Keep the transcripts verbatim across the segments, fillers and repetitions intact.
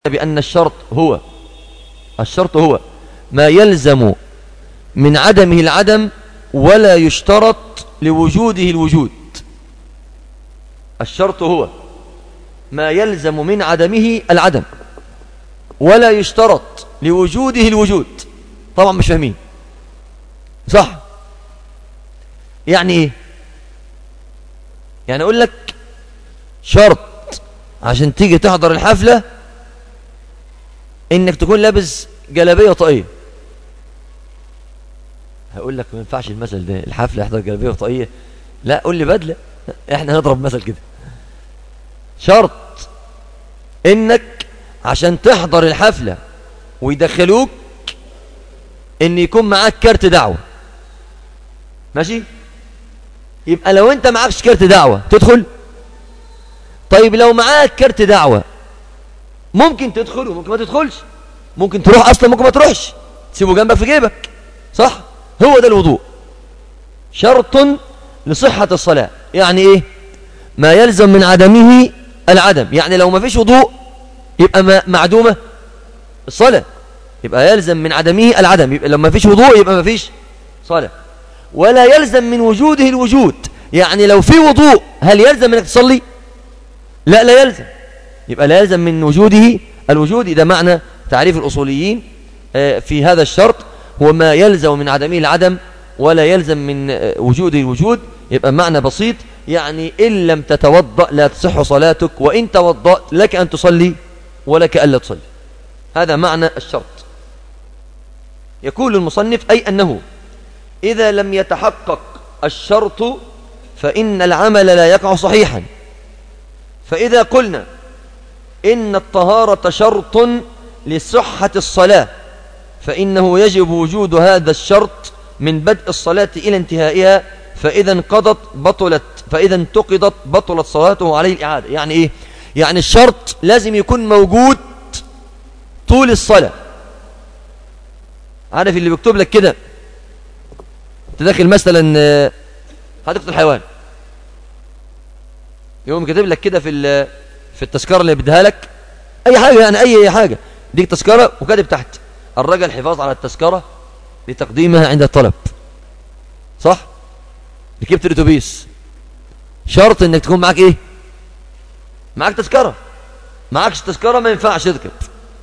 بأن الشرط هو الشرط هو ما يلزم من عدمه العدم ولا يشترط لوجوده الوجود. الشرط هو ما يلزم من عدمه العدم ولا يشترط لوجوده الوجود. طبعا مش فاهمين صح؟ يعني ايه؟ يعني اقول لك شرط عشان تيجي تحضر الحفلة انك تكون لابس جلابية طاقية. هقول لك ما ينفعش المثل ده، الحفلة يحضر جلابية طاقية؟ لا، قول لي بدلة. احنا هنضرب مثل كده. شرط انك عشان تحضر الحفلة ويدخلوك ان يكون معاك كارت دعوة، ماشي؟ يبقى لو انت معاكش كارت دعوة تدخل؟ طيب لو معاك كارت دعوة ممكن تدخل وممكن ما تدخلش، ممكن تروح اصلا ممكن ما تروحش، تسيبه جنبك في جيبك، صح؟ هو ده الوضوء. شرط لصحة الصلاة. يعني ايه؟ ما يلزم من عدمه العدم. يعني لو ما فيش وضوء يبقى معدومة الصلاة، يبقى يلزم من عدمه العدم. يبقى لو ما فيش وضوء يبقى ما فيش صلاة. ولا يلزم من وجوده الوجود. يعني لو في وضوء هل يلزم انك تصلي؟ لا، لا يلزم. يبقى لا يلزم من وجوده الوجود. ده معنى تعريف الأصوليين في هذا الشرط، هو ما يلزم من عدمه العدم ولا يلزم من وجوده الوجود. يبقى معنى بسيط، يعني إن لم تتوضأ لا تصح صلاتك، وإن توضأت لك أن تصلي ولك ألا تصلي. هذا معنى الشرط. يقول المصنف أي أنه إذا لم يتحقق الشرط فإن العمل لا يقع صحيحا. فإذا قلنا إن الطهارة شرط لصحة الصلاة فإنه يجب وجود هذا الشرط من بدء الصلاة إلى انتهائها، فإذا انقضت بطلت فإذا انتقضت بطلت صلاته عليه الإعادة. يعني إيه؟ يعني الشرط لازم يكون موجود طول الصلاة. عارف اللي بيكتب لك كده تدخل مثلا حديقة الحيوان، يقوم كاتب لك كده في في التذكرة اللي بديها لك أي حاجة، يعني أي حاجة، ديك تذكرة وكاتب تحت الرجاء الحفاظ على التذكرة لتقديمها عند الطلب، صح؟ ركبت الاتوبيس، شرط انك تكون معاك ايه؟ معاك تذكرة. معاكش تذكرة ما ينفعش تركب،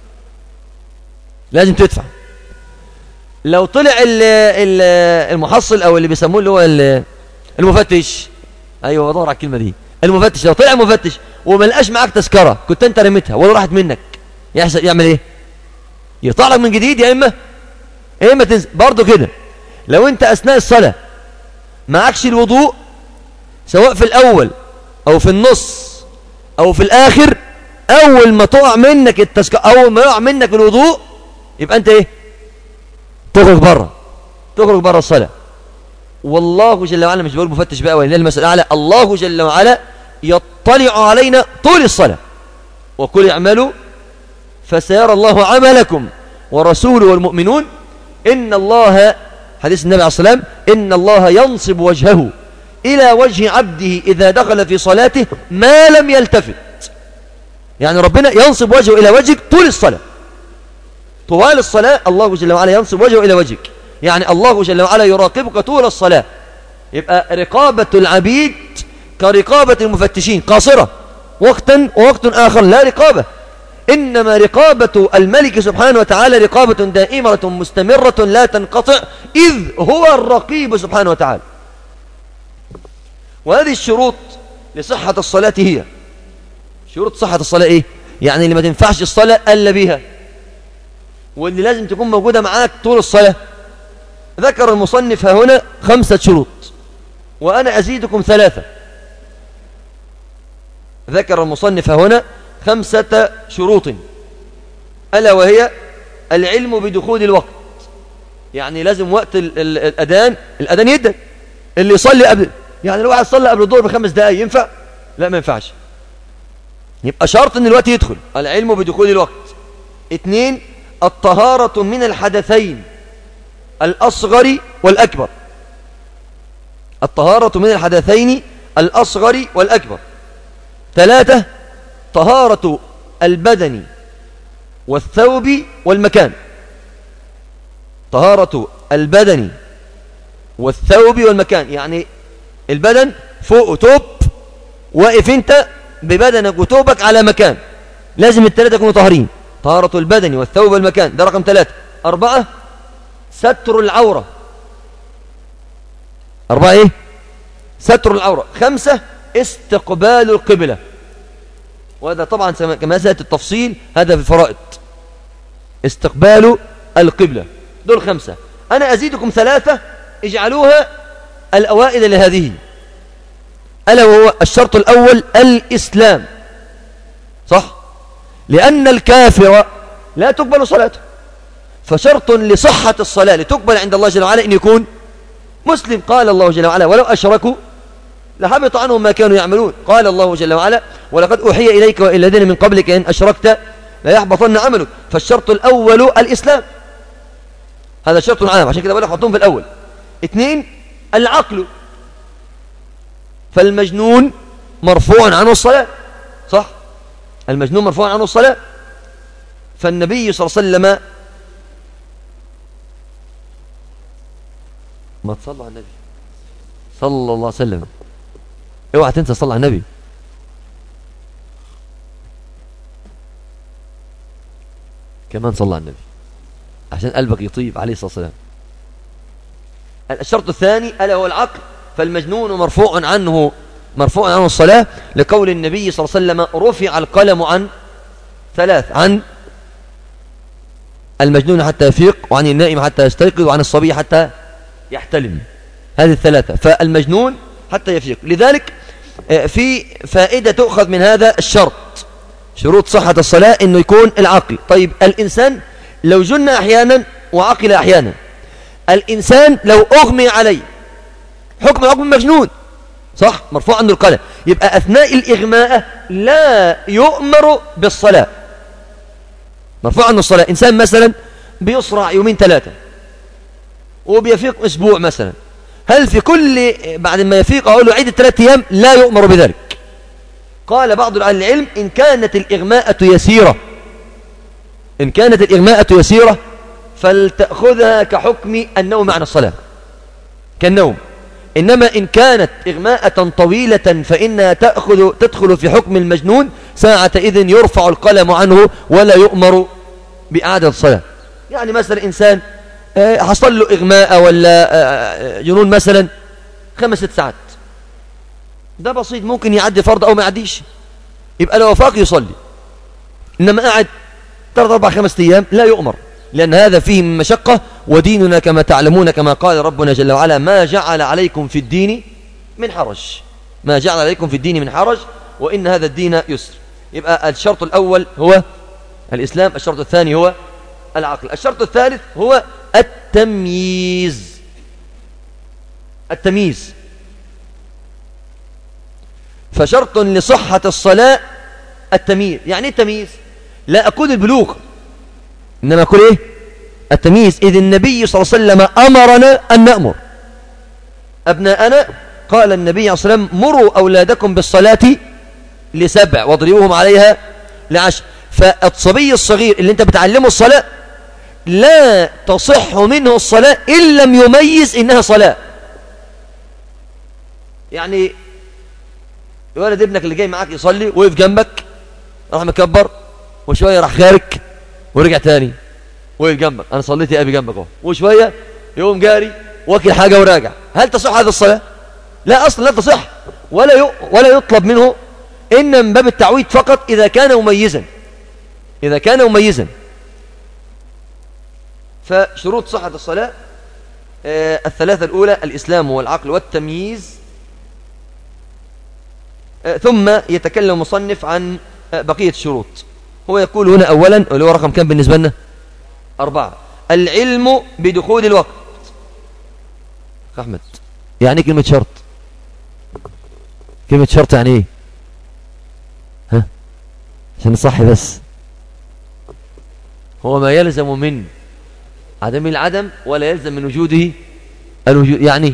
لازم تدفع. لو طلع ال ال المحصل او اللي بيسموه اللي هو المفتش، ايوه بدور على الكلمة دي، المفتش، لو طلع مفتش وما لقاش معاك تذكرة كنت انت رميتها ولا راحت منك، يحصل يعمل ايه؟ يطلع لك من جديد، يا اما يا اما تنسى. برضه كده لو انت اثناء الصلاة معكش الوضوء سواء في الاول او في النص او في الاخر، اول ما تقع منك التذكرة، اول ما يقع منك الوضوء، يبقى انت ايه؟ تخرج بره، تخرج بره الصلاة. والله جل وعلا، مش بقول مفتش بقى ولله المثل الاعلى، الله جل وعلا يطلع علينا طول الصلاة. وقل اعملوا فسيرى الله عملكم ورسوله والمؤمنون إن الله، حديث النبي عليه الصلاة والسلام، إن الله ينصب وجهه إلى وجه عبده إذا دخل في صلاته ما لم يلتفت. يعني ربنا ينصب وجهه إلى وجهك طول الصلاة، طوال الصلاة الله جل وعلا ينصب وجهه إلى وجهك. يعني الله جل وعلا يراقبك طول الصلاة. يبقى رقابة العبيد كرقابة المفتشين، قاصرة وقتا ووقت آخر لا رقابة. إنما رقابة الملك سبحانه وتعالى رقابة دائمة مستمرة لا تنقطع، إذ هو الرقيب سبحانه وتعالى. وهذه الشروط لصحة الصلاة هي شروط صحة الصلاة إيه؟ يعني اللي ما تنفعش الصلاة إلا بها، واللي لازم تكون موجودة معاك طول الصلاة. ذكر المصنف هنا خمسة شروط وأنا أزيدكم ثلاثة. ذكر المصنف هنا خمسة شروط، ألا وهي العلم بدخول الوقت. يعني لازم وقت الأذان الأذان يدن، اللي يصلي قبل، يعني لو واحد صلى قبل الظهر بخمس دقايق ينفع؟ لا، ما ينفعش. يبقى شرط ان الوقت يدخل، العلم بدخول الوقت. اثنين، الطهارة من الحدثين الأصغر والأكبر. الطهارة من الحدثين الأصغر والأكبر. ثلاثة، طهارة البدن والثوب والمكان. طهارة البدن والثوب والمكان، يعني البدن فوق توب، واقف انت ببدنك وتوبك على مكان، لازم الثلاثة يكونوا طاهرين. طهارة البدن والثوب والمكان، ده رقم ثلاثة. أربعة ستر العورة. أربعة إيه؟ ستر العورة. خمسة استقبال القبلة، وهذا طبعا كما سيأتي التفصيل هذا في الفرائض. استقبال القبلة، دول خمسة. أنا أزيدكم ثلاثة اجعلوها الأوائل لهذه، ألا وهو الشرط الأول الإسلام. صح؟ لأن الكافر لا تقبل صلاته، فشرط لصحة الصلاة لتقبل عند الله جل وعلا أن يكون مسلم. قال الله جل وعلا ولو أشركوا لحبط عنهم ما كانوا يعملون. قال الله جل وعلا ولقد أوحي إليك وإلى الذين من قبلك إن أشركت ليحبطن عملك. فالشرط الأول الإسلام، هذا شرط عام، عشان كده بقول لك حطهم في الأول. اثنين العقل، فالمجنون مرفوع عنه الصلاة. صح؟ المجنون مرفوع عنه الصلاة، فالنبي صلى الله عليه وسلم، ما تصلوا على النبي صلى الله عليه وسلم، اوعى تنسى صلى على النبي. كمان صلى على النبي عشان قلبك يطيب عليه الصلاة والسلام. الشرط الثاني ألا هو العقل، فالمجنون مرفوع عنه مرفوع عنه الصلاة، لقول النبي صلى الله عليه وسلم رفع القلم عن ثلاث: عن المجنون حتى يفيق، وعن النائم حتى يستيقظ، وعن الصبي حتى يحتلم. هذه الثلاثة، فالمجنون حتى يفيق. لذلك في فائدة تؤخذ من هذا الشرط، شروط صحة الصلاة إنه يكون العقل. طيب الإنسان لو جن أحيانا وعقل أحيانا، الإنسان لو أغمي عليه حكم حكم المجنون، صح؟ مرفوع عنه القلم. يبقى أثناء الإغماء لا يؤمر بالصلاة، مرفوع عنه الصلاة. إنسان مثلا بيصرع يومين ثلاثة وبيفيق أسبوع مثلا، هل في كل بعد ما يفيق أقول له عيد الثلاث أيام؟ لا يؤمر بذلك. قال بعض أهل العلم إن كانت الإغماءة يسيرة، إن كانت الإغماءة يسيرة فلتأخذها كحكم النوم عن الصلاة كالنوم. إنما إن كانت إغماءة طويلة فإنها تأخذ تدخل في حكم المجنون، ساعة إذن يرفع القلم عنه ولا يؤمر بإعادة الصلاة. يعني مثلا إنسان حصل له إغماء ولا جنون مثلا خمس ست ساعات، ده بسيط، ممكن يعدي فرض أو ما يعديش، يبقى لو فاق يصلي. إنما قاعد ثلاث أربع خمس أيام لا يؤمر، لأن هذا فيه من مشقة. وديننا كما تعلمون كما قال ربنا جل وعلا ما جعل عليكم في الدين من حرج، ما جعل عليكم في الدين من حرج، وإن هذا الدين يسر. يبقى الشرط الأول هو الإسلام، الشرط الثاني هو العقل، الشرط الثالث هو التمييز. التمييز فشرط لصحة الصلاة التمييز. يعني ايه التمييز؟ لا أقول البلوغ، إنما أقول إيه؟ التمييز. إذ النبي صلى الله عليه وسلم أمرنا أن نأمر أبناءنا، قال النبي صلى الله عليه وسلم مروا أولادكم بالصلاة لسبع واضربوهم عليها لعشر. فالصبي الصغير اللي انت بتعلمه الصلاة لا تصح منه الصلاة إن لم يميز إنها صلاة. يعني الولد ابنك اللي جاي معاك يصلي وقف جنبك، راح مكبر وشوية راح خارج ورجع تاني وقف جنبك، أنا صليت يا أبي جنبك اهو، وشوية يقوم جاري واكل حاجة وراجع. هل تصح هذه الصلاة؟ لا، أصلا لا تصح، ولا ي... ولا يطلب منه، إن من باب التعويد فقط إذا كان مميزا، إذا كان مميزا. فشروط صحة الصلاة آه الثلاثة الأولى الإسلام والعقل والتمييز. آه ثم يتكلم المصنف عن آه بقية الشروط. هو يقول هنا أولا، اللي هو رقم كم بالنسبة لنا؟ أربعة، العلم بدخول الوقت. أحمد، يعني كلمة شرط؟ كلمة شرط يعني ايه؟ ها؟ عشان نصحي بس. هو ما يلزم من عدم العدم ولا يلزم من وجوده الوجود. يعني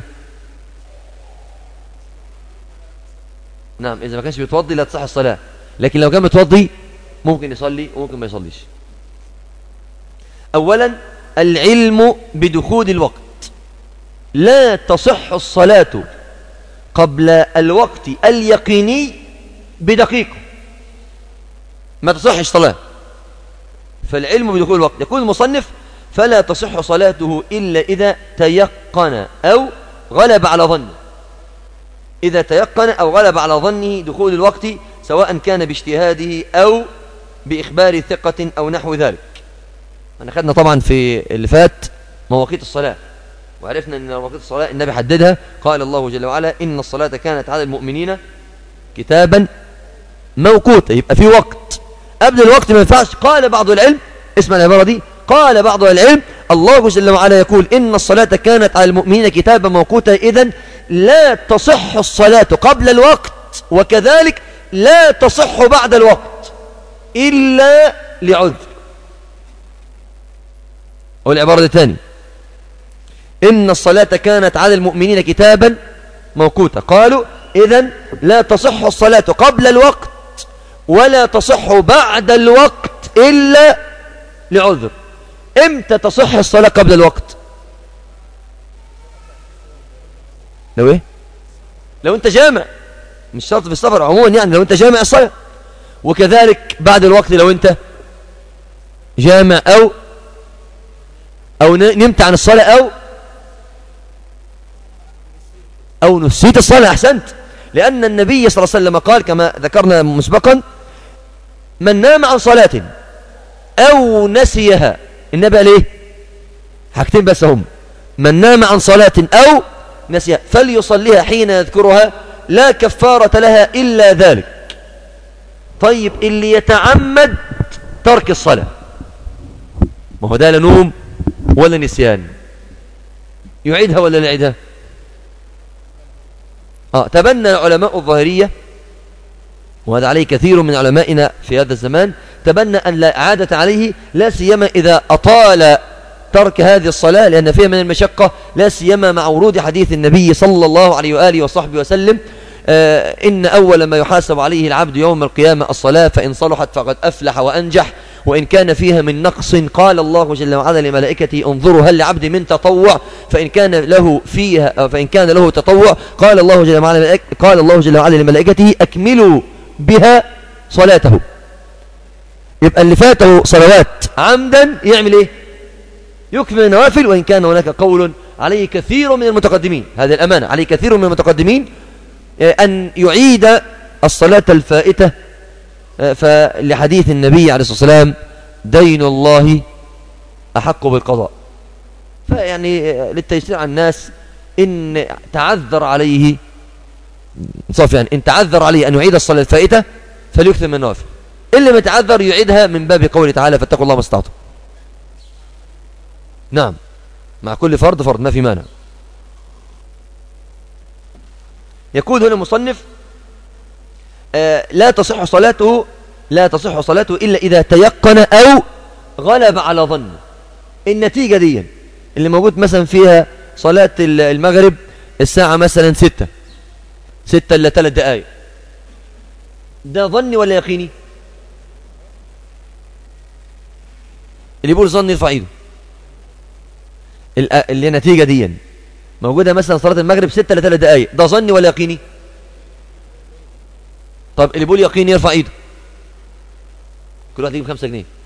نعم، إذا ما كانش بيتوضي لا تصح الصلاة، لكن لو كان متوضي ممكن يصلي وممكن ما يصليش. أولا العلم بدخول الوقت. لا تصح الصلاة قبل الوقت اليقيني بدقيقة، ما تصحش صلاة. فالعلم بدخول الوقت. يقول المصنف فلا تصح صلاته إلا إذا تيقن أو غلب على ظنه. إذا تيقن أو غلب على ظنه دخول الوقت، سواء كان باجتهاده أو بإخبار ثقة أو نحو ذلك. أنا خدنا طبعا في اللي فات مواقيت الصلاة، وعرفنا أن مواقيت الصلاة النبي حددها. قال الله جل وعلا إن الصلاة كانت على المؤمنين كتابا موقوتا. يبقى في وقت، قبل الوقت ما ينفعش. قال بعض العلم، اسمع العبارة دي، قال بعض العلم الله جل وعلا يقول إن الصلاة كانت على المؤمنين كتابا موقوتا، إذن لا تصح الصلاة قبل الوقت، وكذلك لا تصح بعد الوقت إلا لعذر. والعبارة دي تاني، إن الصلاة كانت على المؤمنين كتابا موقوتا. قالوا إذن لا تصح الصلاة قبل الوقت ولا تصح بعد الوقت إلا لعذر. امتى تصح الصلاة قبل الوقت؟ لو ايه؟ لو انت جامع، مش شرط في السفر، عموما يعني لو انت جامع الصلاة. وكذلك بعد الوقت لو انت جامع او او نمت عن الصلاة او او نسيت الصلاة. احسنت، لان النبي صلى الله عليه وسلم قال كما ذكرنا مسبقا من نام عن صلاة او نسيها، النبي قال ايه؟ حاجتين بس هم، من نام عن صلاة او نسيها فليصليها حين يذكرها لا كفارة لها إلا ذلك. طيب اللي يتعمد ترك الصلاة، ما هو ده لا نوم ولا نسيان، يعيدها ولا لا يعيدها؟ آه تبنى علماء الظاهرية، وهذا عليه كثير من علمائنا في هذا الزمان، تبنى أن لا إعادة عليه، لا سيما إذا أطال ترك هذه الصلاة لأن فيها من المشقة، لا سيما مع ورود حديث النبي صلى الله عليه وآله وصحبه وسلم آه إن أول ما يحاسب عليه العبد يوم القيامة الصلاة، فإن صلحت فقد أفلح وأنجح، وإن كان فيها من نقص قال الله جل وعلا لملائكته انظروا هل لعبد من تطوع، فإن كان له فيها فإن كان له تطوع قال الله جل وعلا قال الله جل وعلا لملائكته أكملوا بها صلاته. يبقى اللي فاته صلوات عمدا يعمل إيه؟ يكمل النوافل. وإن كان هناك قول عليه كثير من المتقدمين، هذه الأمانة عليه كثير من المتقدمين أن يعيد الصلاة الفائتة، فلحديث النبي عليه الصلاة والسلام دين الله أحق بالقضاء. فيعني للتيسير على الناس إن تعذر عليه صف يعني إن تعذر عليه أن يعيد الصلاة الفائتة فليكثر من النوافل، اللي ما تعذر يعيدها من باب قوله تعالى فاتقوا الله ما استطعتم. نعم، مع كل فرض فرض ما في مانع. يقول هنا المصنف آه لا تصح صلاته لا تصح صلاته إلا إذا تيقن أو غلب على ظن. النتيجة دي اللي موجود مثلا فيها صلاة المغرب الساعة مثلا ستة ستة إلا ثلاث دقائق، ده ظني ولا يقيني؟ اللي يقول ظني يرفع ايده. اللي النتيجة دي موجودة مثلا صلاة المغرب ستة إلا ثلاث دقائق، ده ظني ولا يقيني؟ طب اللي يقول يقيني يرفع ايده. كل واحد يجيب خمسة جنيه.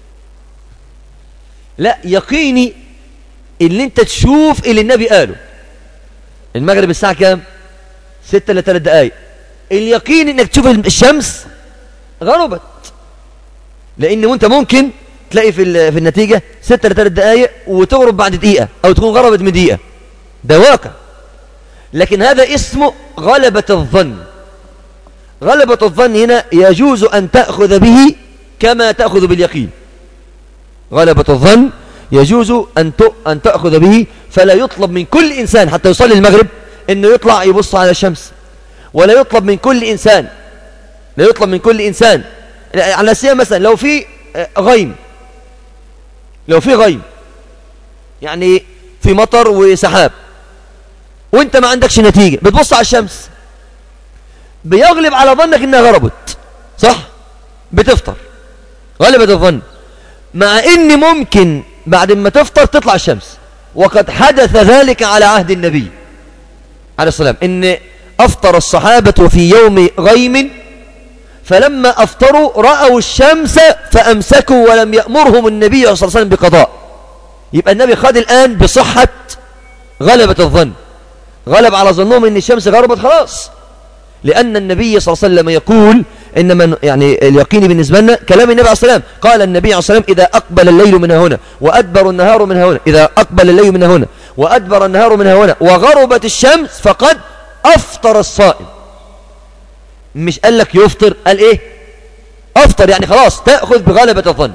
لا، يقيني اللي انت تشوف اللي النبي قاله. المغرب الساعة كام؟ ستة إلا ثلاث دقائق. اليقين انك تشوف الشمس غربت، لان وانت ممكن تلاقي في في النتيجة ستة إلا ثلاث دقائق وتغرب بعد دقيقة او تكون غربت من دقيقة، ده واقع. لكن هذا اسمه غلبة الظن. غلبة الظن هنا يجوز ان تأخذ به كما تأخذ باليقين. غلبة الظن يجوز ان ان تأخذ به، فلا يطلب من كل انسان حتى يصلي المغرب انه يطلع يبص على الشمس، ولا يطلب من كل إنسان لا يطلب من كل إنسان على سبيل مثلا لو في غيم لو في غيم يعني في مطر وسحاب وانت ما عندكش نتيجة، بتبص على الشمس بيغلب على ظنك انها غربت، صح؟ بتفطر. غلبة الظن، مع ان ممكن بعد ما تفطر تطلع الشمس. وقد حدث ذلك على عهد النبي عليه الصلاة والسلام، إن أفطر الصحابة في يوم غيم، فلما أفطروا رأوا الشمس فأمسكوا ولم يأمرهم النبي صلى الله عليه وسلم بقضاء. يبقى النبي خد الآن بصحة غلبة الظن، غلب على ظنهم إن الشمس غربت خلاص، لأن النبي صلى الله عليه وسلم يقول إنما يعني اليقين بالنسبة لنا كلام النبي عليه الصلاة والسلام. قال النبي عليه الصلاة والسلام: إذا أقبل الليل من هنا وأدبر النهار من هنا، إذا أقبل الليل من هنا وأدبر النهار من هنا وغربت الشمس فقد أفطر الصائم. مش قال لك يفطر، قال إيه؟ أفطر، يعني خلاص تأخذ بغلبة الظن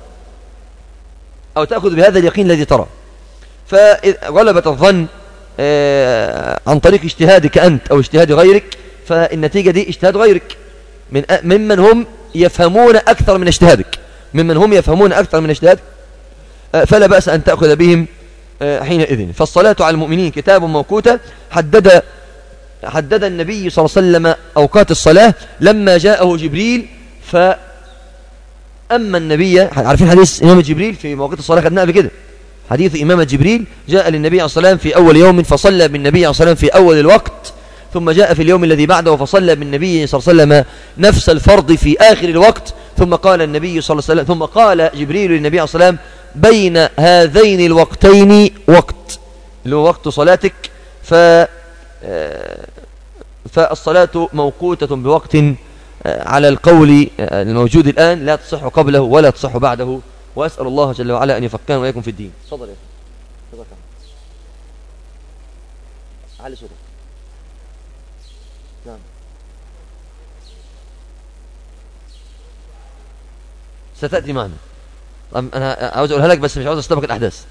أو تأخذ بهذا اليقين الذي ترى. فغلبة الظن آه عن طريق اجتهادك أنت أو اجتهاد غيرك، فالنتيجة دي اجتهاد غيرك من ممن هم يفهمون أكثر من اجتهادك، ممن هم يفهمون أكثر من اجتهادك، آه فلا بأس أن تأخذ بهم آه حينئذ. فالصلاة على المؤمنين كتاب موقوتة. حدد حدد النبي صلى الله عليه وسلم أوقات الصلاة لما جاءه جبريل. فأما النبي، عارفين حديث إمام جبريل في مواقيت الصلاة خدناه قبل كده، حديث إمام جبريل جاء للنبي عليه الصلاة والسلام في أول يوم فصلى بالنبي عليه الصلاة والسلام في أول الوقت، ثم جاء في اليوم الذي بعده فصلى بالنبي صلى الله عليه وسلم نفس الفرض في آخر الوقت، ثم قال النبي صلى الله عليه وسلم ثم قال جبريل للنبي عليه الصلاة والسلام: بين هذين الوقتين وقت، اللي هو وقت صلاتك. ف فالصلاة موقوتة بوقت على القول الموجود الآن، لا تصح قبله ولا تصح بعده. وأسأل الله جل وعلا أن يفقهنا وإياكم في الدين. تفضل يا أخي. علي صوتك. نعم. ستأتي معنا. أنا عاوز أقولها لك بس مش عاوز أستبق الأحداث.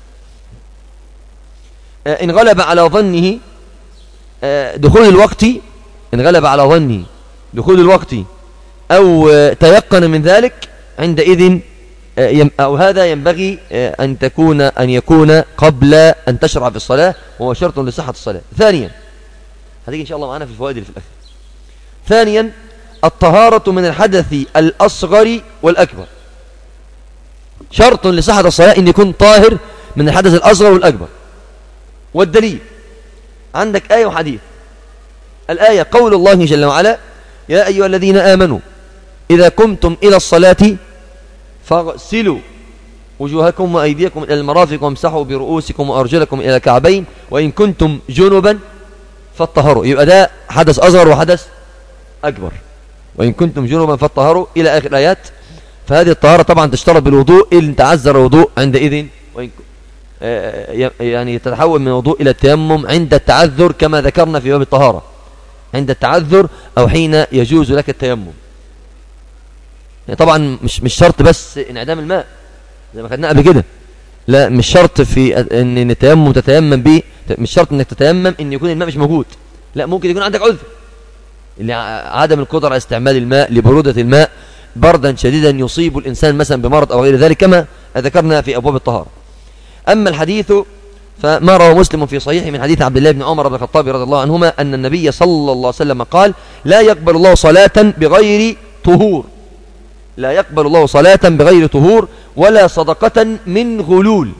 إن غلب على ظنه دخول الوقت، إن غلب على ظنه دخول الوقت أو تيقن من ذلك، عندئذ أو هذا ينبغي أن تكون أن يكون قبل أن تشرع في الصلاة، وهو شرط لصحة الصلاة. ثانيا، هذه إن شاء الله معنا في الفوائد اللي في الآخر. ثانيا، الطهارة من الحدث الأصغر والأكبر. شرط لصحة الصلاة أن يكون طاهر من الحدث الأصغر والأكبر. والدليل عندك آية وحديث. الآية قول الله جل وعلا: يا أيها الذين آمنوا إذا قمتم إلى الصلاة فاغسلوا وجوهكم وأيديكم إلى المرافق وامسحوا برؤوسكم وأرجلكم إلى الكعبين وإن كنتم جنبا فاطهروا. يبقى ده حدث أصغر وحدث أكبر. وإن كنتم جنبا فاطهروا إلى آخر الآيات. فهذه الطهارة طبعا تشترط بالوضوء إن تعذر الوضوء عندئذ، وإن يعني تتحول من الوضوء إلى التيمم عند التعذر كما ذكرنا في باب الطهارة، عند التعذر أو حين يجوز لك التيمم. يعني طبعا مش مش شرط بس انعدام الماء زي ما خدنا قبل كده، لا مش شرط في ان التيمم تتيمم به، مش شرط انك تتيمم ان يكون الماء مش موجود، لا ممكن يكون عندك عذر اللي عدم القدرة على استعمال الماء لبرودة الماء، بردا شديدا يصيب الإنسان مثلا بمرض أو غير ذلك كما ذكرنا في أبواب الطهارة. أما الحديث فما روى مسلم في صحيحه من حديث عبد الله بن عمر بن الخطاب رضي الله عنهما أن النبي صلى الله عليه وسلم قال: لا يقبل الله صلاة بغير طهور، لا يقبل الله صلاة بغير طهور ولا صدقة من غلول.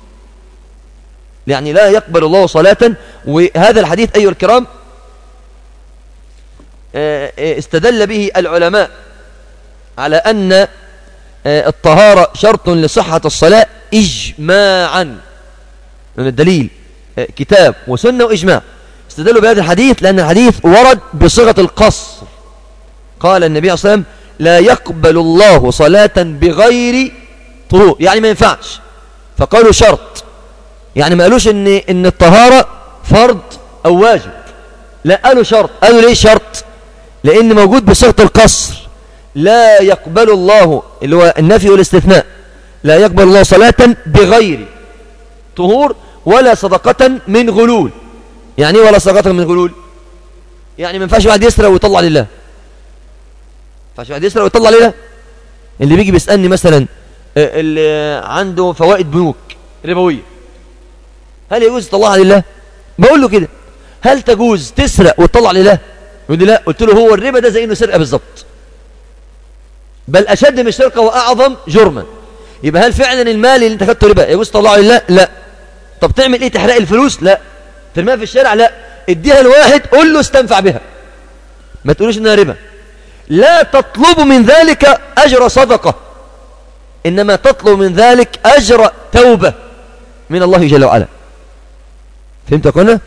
يعني لا يقبل الله صلاة. وهذا الحديث أيها الكرام استدل به العلماء على أن الطهارة شرط لصحة الصلاة إجماعا، من الدليل كتاب وسنة وإجماع. استدلوا بهذا الحديث لأن الحديث ورد بصيغة القصر. قال النبي صلى الله عليه وسلم: لا يقبل الله صلاة بغير طهور، يعني ما ينفعش. فقالوا شرط، يعني ما قالوش إن, إن الطهارة فرض أو واجب، لا قالوا شرط. قالوا ليه شرط؟ لأن موجود بصيغة القصر: لا يقبل الله، اللي هو النفي والاستثناء، لا يقبل الله صلاة بغير طهور ولا صدقة من غلول. يعني ولا صدقة من غلول؟ يعني ما ينفعش واحد يسرق ويطلع لله، ما ينفعش واحد يسرق ويطلع لله. اللي بيجي بيسألني مثلا اللي عنده فوائد بنوك ربوية، هل يجوز يطلعها لله؟ بقول له كده: هل تجوز تسرق وتطلع لله؟ يقول لي لا. قلت له: هو الربا ده زي انه سرقة بالظبط، بل أشد من السرقة وأعظم جرما. يبقى هل فعلا المال اللي انت خدته ربا يجوز تطلعه لله؟ لا. طب تعمل ايه؟ تحرق الفلوس؟ لا. ترميها في الشارع؟ لا. اديها لواحد قول له استنفع بها، ما تقولوش انها ربا. لا تطلب من ذلك اجر صدقة، انما تطلب من ذلك اجر توبة من الله جل وعلا. فهمت يا قلنا؟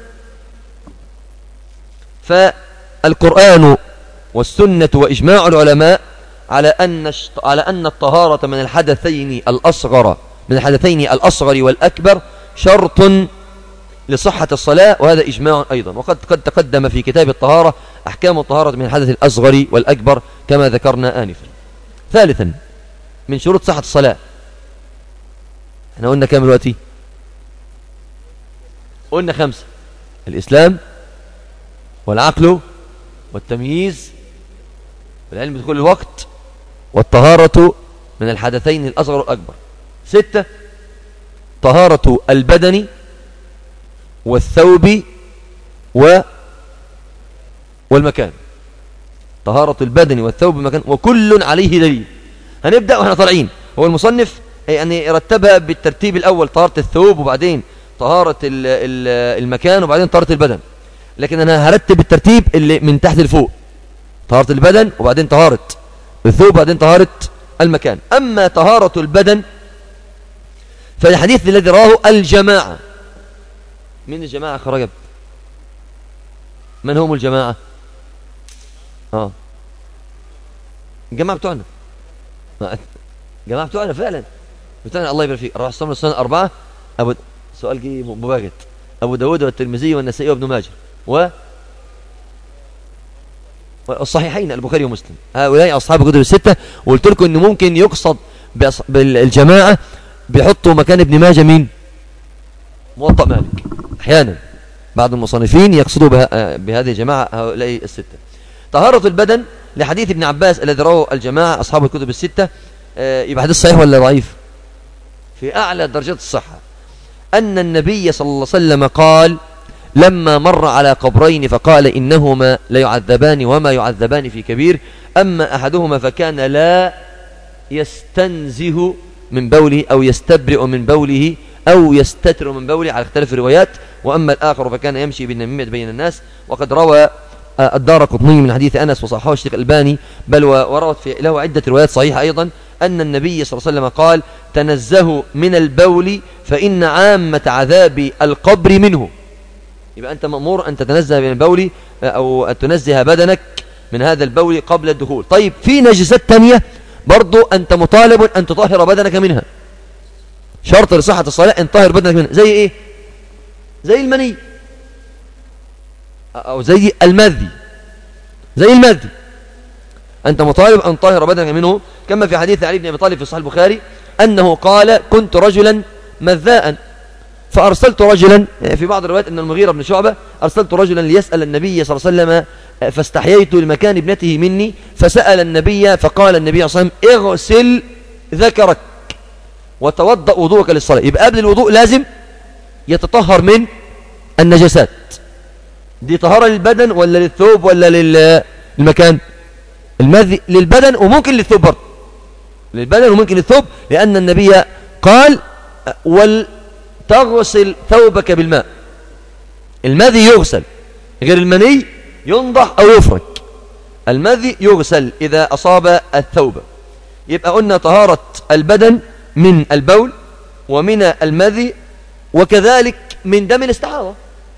فالقرآن والسنة وإجماع العلماء على أن على أن الطهارة من الحدثين الأصغر من الحدثين الأصغر والأكبر شرط لصحة الصلاة، وهذا إجماع أيضا. وقد قد تقدم في كتاب الطهارة أحكام الطهارة من الحدث الأصغر والأكبر كما ذكرنا آنفا. ثالثا من شروط صحة الصلاة، احنا قلنا كام دلوقتي؟ قلنا خمسة: الإسلام والعقل والتمييز والعلم بدخول الوقت والطهارة من الحدثين الأصغر والأكبر. ستة: طهارة البدن والثوب و والمكان. طهارة البدن والثوب والمكان، وكل عليه دليل. هنبدأ واحنا طالعين. هو المصنف يعني رتبها بالترتيب الأول: طهارة الثوب، وبعدين طهارة المكان، وبعدين طهارة البدن. لكن أنا هرتب الترتيب اللي من تحت لفوق: طهارة البدن، وبعدين طهارة الثوب، وبعدين طهارة المكان. أما طهارة البدن فالحديث الذي رواه الجماعة. من الجماعة خرج؟ من هم الجماعة؟ اه الجماعة بتوعنا، الجماعة بتوعنا فعلا بتوعنا. الله يبارك فيك. رواه السنة السنة أربعة. أبو سؤال جي مباغت: أبو داود والترمذي والنسائي وابن ماجه و الصحيحين البخاري ومسلم. هؤلاء أصحاب الكتب الستة. وقلت لكم إنه ممكن يقصد بالجماعة بيحطوا مكان ابن ماجه مين؟ موطأ مالك. أحيانا بعض المصنفين يقصدوا بها بهذه الجماعة هؤلاء الستة. طهارة البدن لحديث ابن عباس الذي رواه الجماعة أصحاب الكتب الستة. يبقى حديث صحيح ولا ضعيف؟ في أعلى درجات الصحة. أن النبي صلى الله عليه وسلم قال لما مر على قبرين فقال إنهما ليعذبان وما يعذبان في كبير، أما أحدهما فكان لا يستنزه من بوله أو يستبرئ من بوله أو يستتر من بوله على اختلاف الروايات، وأما الآخر فكان يمشي بالنميمة بين الناس. وقد روى الدارقطني من حديث أنس وصححه الشيخ الألباني، بل وروت في له عدة روايات صحيحة أيضا، أن النبي صلى الله عليه وسلم قال تنزهوا من البول فإن عامة عذاب القبر منه. يبقى أنت مأمور أن تتنزه من البول أو أن تنزه بدنك من هذا البول قبل الدخول. طيب في نجسات تانية برضو أنت مطالب أن تطهر بدنك منها، شرط لصحة الصلاة أن تطهر بدنك منها. زي إيه؟ زي المني أو زي المذي. زي المذي أنت مطالب أن تطهر بدنك منه، كما في حديث علي بن أبي طالب في صحيح البخاري أنه قال كنت رجلا مذاء فأرسلت رجلا، في بعض الروايات أن المغيرة بن شعبة أرسلت رجلا ليسأل النبي صلى الله عليه وسلم فاستحييت لمكان ابنته مني، فسأل النبي فقال النبي صلى الله عليه وسلم اغسل ذكرك وتوضأ وضوءك للصلاة. يبقى قبل الوضوء لازم يتطهر من النجاسات. دي طهارة للبدن ولا للثوب ولا للمكان؟ المذي للبدن وممكن للثوب برضه، للبدن وممكن للثوب، لأن النبي قال ولتغسل ثوبك بالماء. المذي يغسل، غير المني ينضح أو يفرك. المذي يغسل إذا أصاب الثوب. يبقى قلنا طهارة البدن من البول ومن المذي وكذلك من دم الاستحاضة.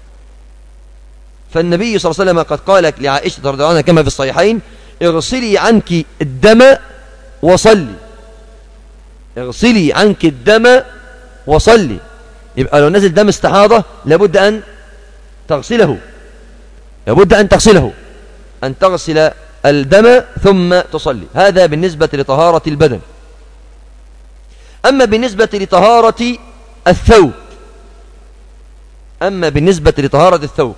فالنبي صلى الله عليه وسلم قد قال لعائشة رضي الله عنها كما في الصحيحين اغسلي عنك الدم وصلي. اغسلي عنك الدم وصلي. يبقى لو نزل دم استحاضة لابد أن تغسله، لابد أن تغسله، أن تغسل الدم ثم تصلي. هذا بالنسبة لطهارة البدن. أما بالنسبة لطهارة الثوب أما بالنسبة لطهارة الثوب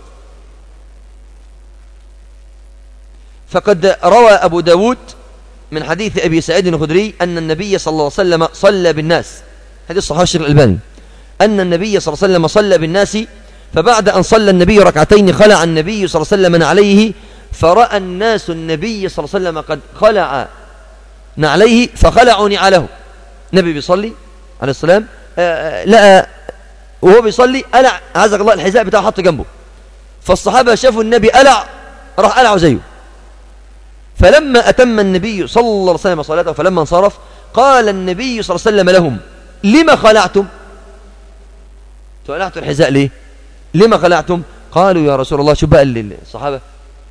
فقد روى أبو داود من حديث أبي سعيد الخدري أن النبي صلى الله عليه وسلم صلى بالناس، حديث صحيح الشيخ الألباني، أن النبي صلى الله عليه وسلم صلى بالناس، فبعد أن صلى النبي ركعتين خلع النبي صلى الله عليه وسلم عليه، فرأى الناس النبي صلى الله عليه وسلم قد خلع نعليه فخلعوا نعله. النبي بيصلي عليه السلام، لقى وهو بيصلي قلع عزك الله الحذاء بتاعه حط جنبه، فالصحابة شافوا النبي قلع راح قلعه زيه. فلما أتم النبي صلى الله عليه وسلم صلاته فلما انصرف قال النبي صلى الله عليه وسلم لهم لما خلعتم؟ خلعتوا الحذاء ليه؟ لما خلعتم؟ قالوا يا رسول الله. شوف بقى الصحابة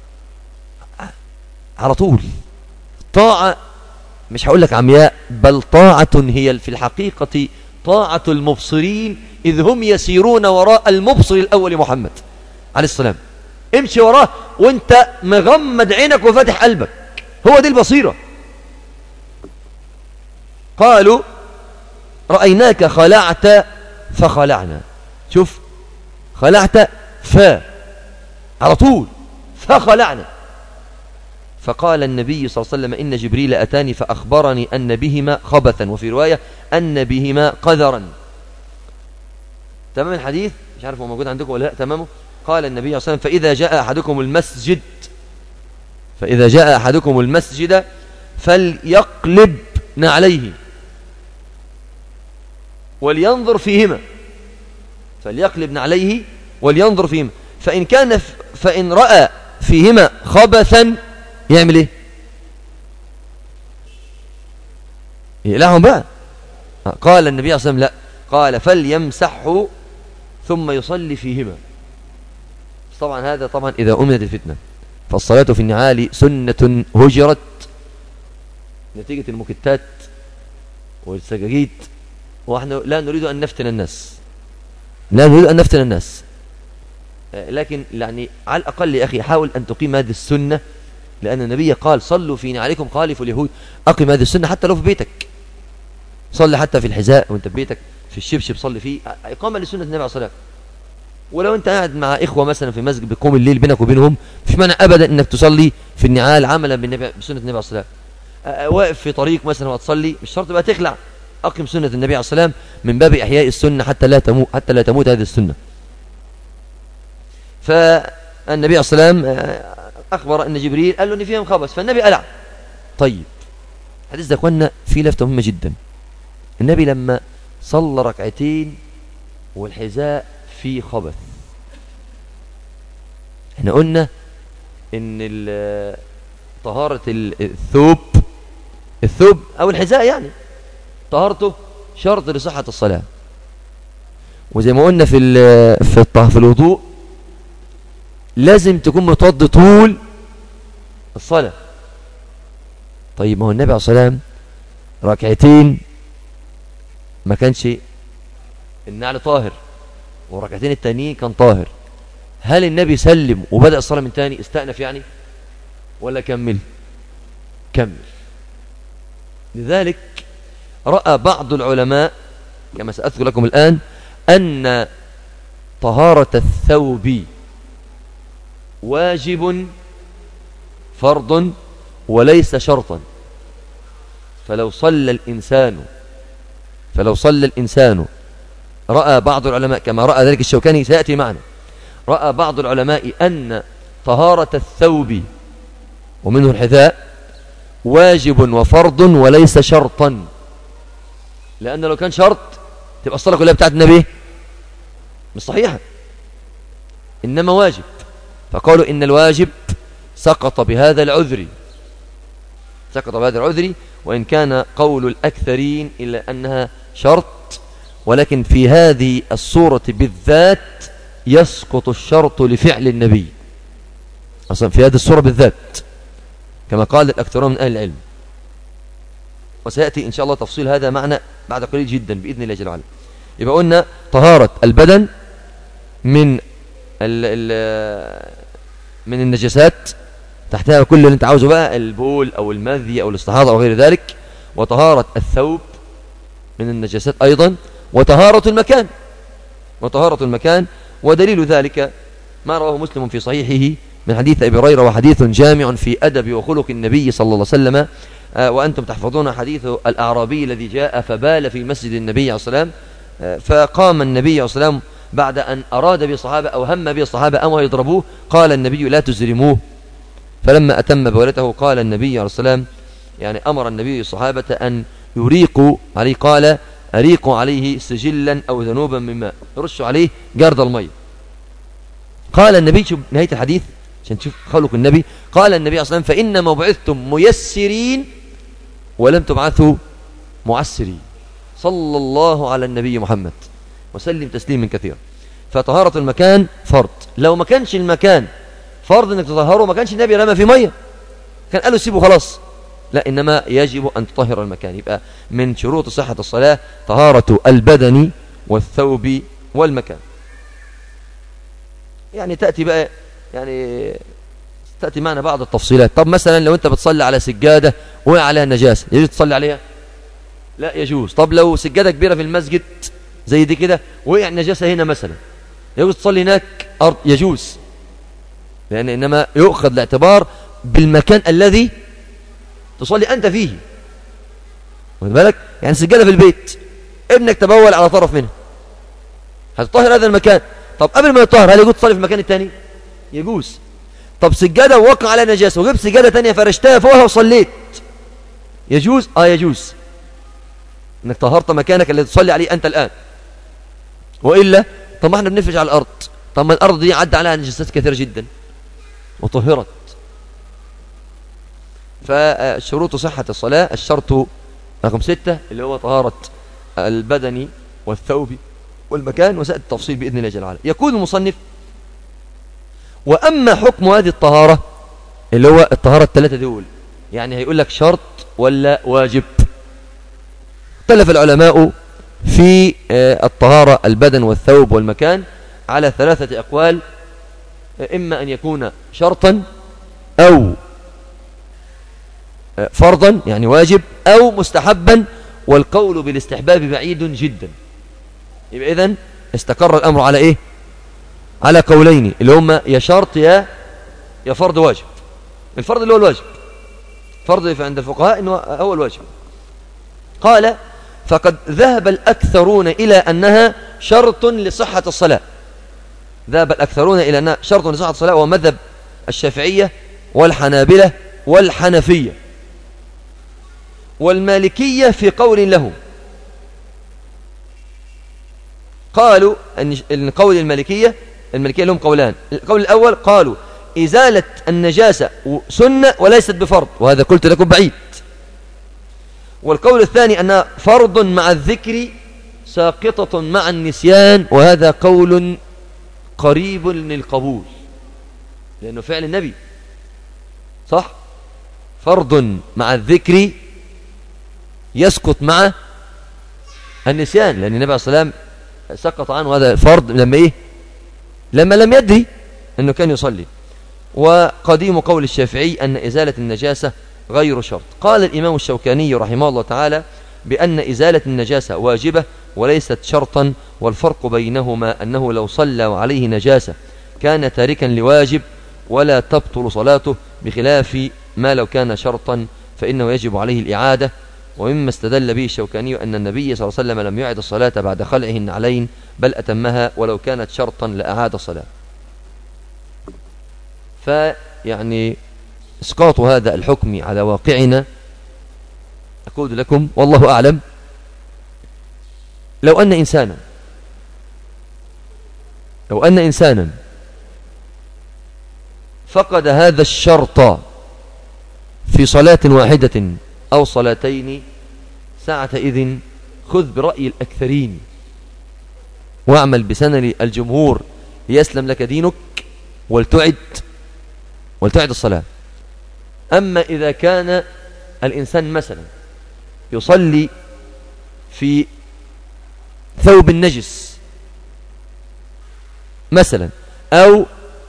على طول طاعة، مش هقول لك عمياء، بل طاعة هي في الحقيقة طاعة المبصرين، إذ هم يسيرون وراء المبصر الأول محمد عليه السلام. امشي وراه وانت مغمد عينك وفاتح قلبك، هو دي البصيرة. قالوا رأيناك خلعت فخلعنا. شوف خلعت ف على طول فخلعنا. فقال النبي صلى الله عليه وسلم إن جبريل أتاني فأخبرني أن بهما خبثا، وفي رواية أن بهما قذرا. تمام الحديث؟ مش عارف هو موجود عندكم ولا لا. تمامه. قال النبي صلى الله عليه وسلم فإذا جاء أحدكم المسجد فإذا جاء أحدكم المسجد فليقلب نعليه ولينظر فيهما فليقلب نعليه ولينظر فيهما فإن كان فإن رأى فيهما خبثا يعمل ايه؟ يقلعهم بقى. قال النبي صلى الله عليه وسلم لا، قال فليمسحه ثم يصلي فيهما. طبعا هذا طبعا إذا أمنت الفتنة، فالصلاة في النعال سنة هجرت نتيجة المكتات والسجاجيد، ونحن لا نريد أن نفتن الناس لا نريد أن نفتن الناس لكن يعني على الأقل يا أخي حاول أن تقيم هذه السنة، لأن النبي قال صلوا في نعالكم خالفوا اليهود. أقيم هذه السنة حتى لو في بيتك، صلي حتى في الحذاء وانت في بيتك، في الشبشب صلي فيه، إقامة لسنة النبي عليه الصلاة والسلام. ولو انت قاعد مع إخوة مثلا في مسجد بتقوم الليل بينك وبينهم، مفيش مانع أبدا انك تصلي في النعال عملا بالنبي بسنة النبي عليه الصلاة والسلام. واقف في طريق مثلا وتصلي مش شرط بقى تخلع، أقم سنة النبي عليه الصلاة والسلام من باب إحياء السنة حتى لا تموت حتى لا تموت هذه السنة. فالنبي عليه الصلاة والسلام أخبر أن جبريل قال له أن فيهم خبث، فالنبي قلع. طيب حديث ده أخوانا فيه لفتة مهمة جدا. النبي لما صلى ركعتين والحذاء فيه خبث، احنا قلنا ان طهارة الثوب الثوب او الحذاء يعني طهارته شرط لصحة الصلاة، وزي ما قلنا في في في الوضوء لازم تكون متوضي طول الصلاة. طيب ما هو النبي عليه الصلاة والسلام ركعتين ما كانش النعل طاهر، وركعتين التانيين كان طاهر، هل النبي سلم وبدأ الصلاة من تاني استأنف يعني ولا كمل؟ كمل. لذلك رأى بعض العلماء كما سأذكر لكم الآن أن طهارة الثوب واجب فرض وليس شرطا. فلو صلى الإنسان فلو صلى الإنسان رأى بعض العلماء كما رأى ذلك الشوكاني سيأتي معنا، رأى بعض العلماء أن طهارة الثوب ومنه الحذاء واجب وفرض وليس شرطا، لأن لو كان شرط تبقى الصلاة كلها بتاعت النبي مش صحيحة، إنما واجب. فقالوا إن الواجب سقط بهذا العذر سقط بهذا العذر وإن كان قول الأكثرين إلا أنها شرط، ولكن في هذه الصورة بالذات يسقط الشرط لفعل النبي أصلا في هذه الصورة بالذات كما قال الأكثرون من أهل العلم، وسيأتي إن شاء الله تفصيل هذا معنا بعد قليل جدا بإذن الله جل وعلا. يبقى قلنا طهارة البدن من ال ال من النجاسات تحتها كل اللي انت عاوزه بقى، البول أو المذي أو الاستحاضة أو غير ذلك، وطهارة الثوب من النجاسات أيضا، وطهارة المكان وطهارة المكان ودليل ذلك ما رواه مسلم في صحيحه من حديث أبي هريرة، وحديث جامع في أدب وخلق النبي صلى الله عليه وسلم. آه وأنتم تحفظون حديث الأعرابي الذي جاء فبال في مسجد النبي عليه الصلاة والسلام، آه فقام النبي عليه الصلاة والسلام بعد أن أراد بالصحابة أو هم بالصحابة أو يضربوه، قال النبي لا تزرموه. فلما أتم بولته قال النبي عليه الصلاة والسلام يعني أمر النبي الصحابة أن يريق عليه، قال أريق عليه سجلا أو ذنوبا من ماء، يرش عليه جرد المية. قال النبي، شوف نهاية الحديث عشان تشوف خلق النبي، قال النبي صلى الله عليه وسلم فإنما بعثتم ميسرين ولم تبعثوا معسرين. صلى الله على النبي محمد وسلم تسليما كثيرا. فطهارة المكان فرض، لو ما كانش المكان فرض انك تطهره ما كانش النبي رمى في مية، كان قالوا سيبه خلاص، لا، إنما يجب أن تطهر المكان. يبقى من شروط صحة الصلاة طهارة البدن والثوب والمكان. يعني تأتي بقى يعني تأتي معنا بعض التفصيلات. طب مثلا لو أنت بتصلي على سجادة وقع عليها النجاسة، يجوز تصلي عليها؟ لا يجوز. طب لو سجادة كبيرة في المسجد زي دي كده وقع النجاسة هنا مثلا، يجوز تصلي هناك أرض؟ يجوز، لأن إنما يؤخذ الاعتبار بالمكان الذي تصلي أنت فيه. واخد بالك؟ يعني سجادة في البيت ابنك تبول على طرف منها، هتطهر هذا المكان. طب قبل ما يطهر هل يجوز تصلي في المكان الثاني؟ يجوز. طب سجادة ووقع على نجاسة وجبت سجادة ثانية فرشتها فوقها وصليت، يجوز؟ اه يجوز، انك طهرت مكانك اللي تصلي عليه انت الآن. وإلا طب ما احنا بنفرش على الأرض، طب ما الأرض دي عدى عليها نجاسات كثيرة جدا وطهرت. فشروط صحة الصلاة الشرط رقم ستة اللي هو طهارة البدن والثوب والمكان، وسأل التفصيل بإذن الله جل وعلا. يقول المصنف وأما حكم هذه الطهارة اللي هو الطهارة الثلاثة دول، يعني هيقول لك شرط ولا واجب؟ اختلف العلماء في الطهارة البدن والثوب والمكان على ثلاثة أقوال، إما أن يكون شرطا أو فرضا يعني واجب أو مستحبا، والقول بالاستحباب بعيد جدا. يبقى إذن استقر الأمر على إيه؟ على قولين اللي هما يا شرط يا يا فرض واجب. الفرض اللي هو الواجب، فرض عند الفقهاء إنه هو الواجب. قال فقد ذهب الأكثرون إلى أنها شرط لصحة الصلاة، ذهب الأكثرون إلى أنها شرط لصحة الصلاة، ومذهب الشافعية والحنابلة والحنفية والمالكية في قول له. قالوا أن قول المالكية المالكية لهم قولان. القول الأول قالوا إزالة النجاسة سنة وليست بفرض، وهذا قلت لكم بعيد. والقول الثاني أنها فرض مع الذكر ساقطة مع النسيان، وهذا قول قريب للقبول لأنه فعل النبي صح، فرض مع الذكر يسقط مع النسيان، لأن النبي عليه الصلاة والسلام سقط عنه هذا فرض لما إيه؟ لما لم يدري أنه كان يصلي. وقديم قول الشافعي أن إزالة النجاسة غير شرط. قال الإمام الشوكاني رحمه الله تعالى بأن إزالة النجاسة واجبة وليست شرطا، والفرق بينهما أنه لو صلى وعليه نجاسة كان تاركا لواجب ولا تبطل صلاته، بخلاف ما لو كان شرطا فإنه يجب عليه الإعادة. ومما استدل به الشوكاني أن النبي صلى الله عليه وسلم لم يعد الصلاة بعد خلعه النعلين، بل أتمها ولو كانت شرطا لأعاد الصلاة. فيعني إسقاط هذا الحكم على واقعنا أقول لكم والله أعلم، لو أن إنسانا لو أن إنسانا فقد هذا الشرط في صلاة واحدة أو صلاتين، ساعتئذ خذ برأي الأكثرين واعمل بسنن الجمهور ليسلم لك دينك، ولتعد ولتعد الصلاة. أما إذا كان الإنسان مثلا يصلي في ثوب النجس مثلا، أو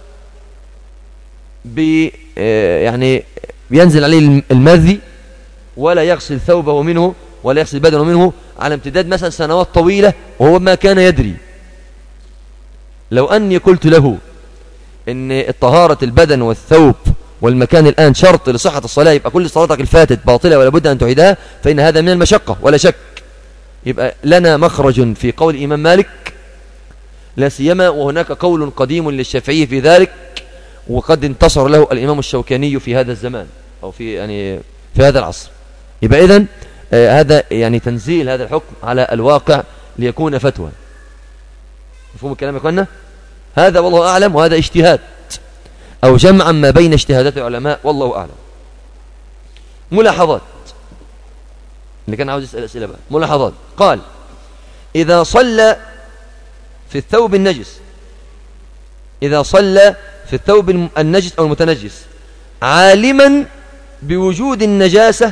بي يعني ينزل عليه المذي ولا يغسل ثوبه منه ولا يغسل بدنه منه على امتداد مثلا سنوات طويلة وهو ما كان يدري، لو أني قلت له إن الطهارة البدن والثوب والمكان الآن شرط لصحة الصلاة، يبقى كل صلاتك الفاتت باطلة ولا بد أن تعيدها، فإن هذا من المشقة ولا شك. يبقى لنا مخرج في قول الإمام مالك لا سيما وهناك قول قديم للشافعي في ذلك، وقد انتصر له الإمام الشوكاني في هذا الزمان أو في يعني في هذا العصر. يبقى إذن آه هذا يعني تنزيل هذا الحكم على الواقع ليكون فتوى. مفهوم الكلام يا اخوانا؟ هذا والله أعلم، وهذا اجتهاد أو جمعا ما بين اجتهادات العلماء والله أعلم. ملاحظات اللي كان عاوز يسأل أسئلة بقى. ملاحظات. قال إذا صلى في الثوب النجس إذا صلى في الثوب النجس أو المتنجس عالما بوجود النجاسة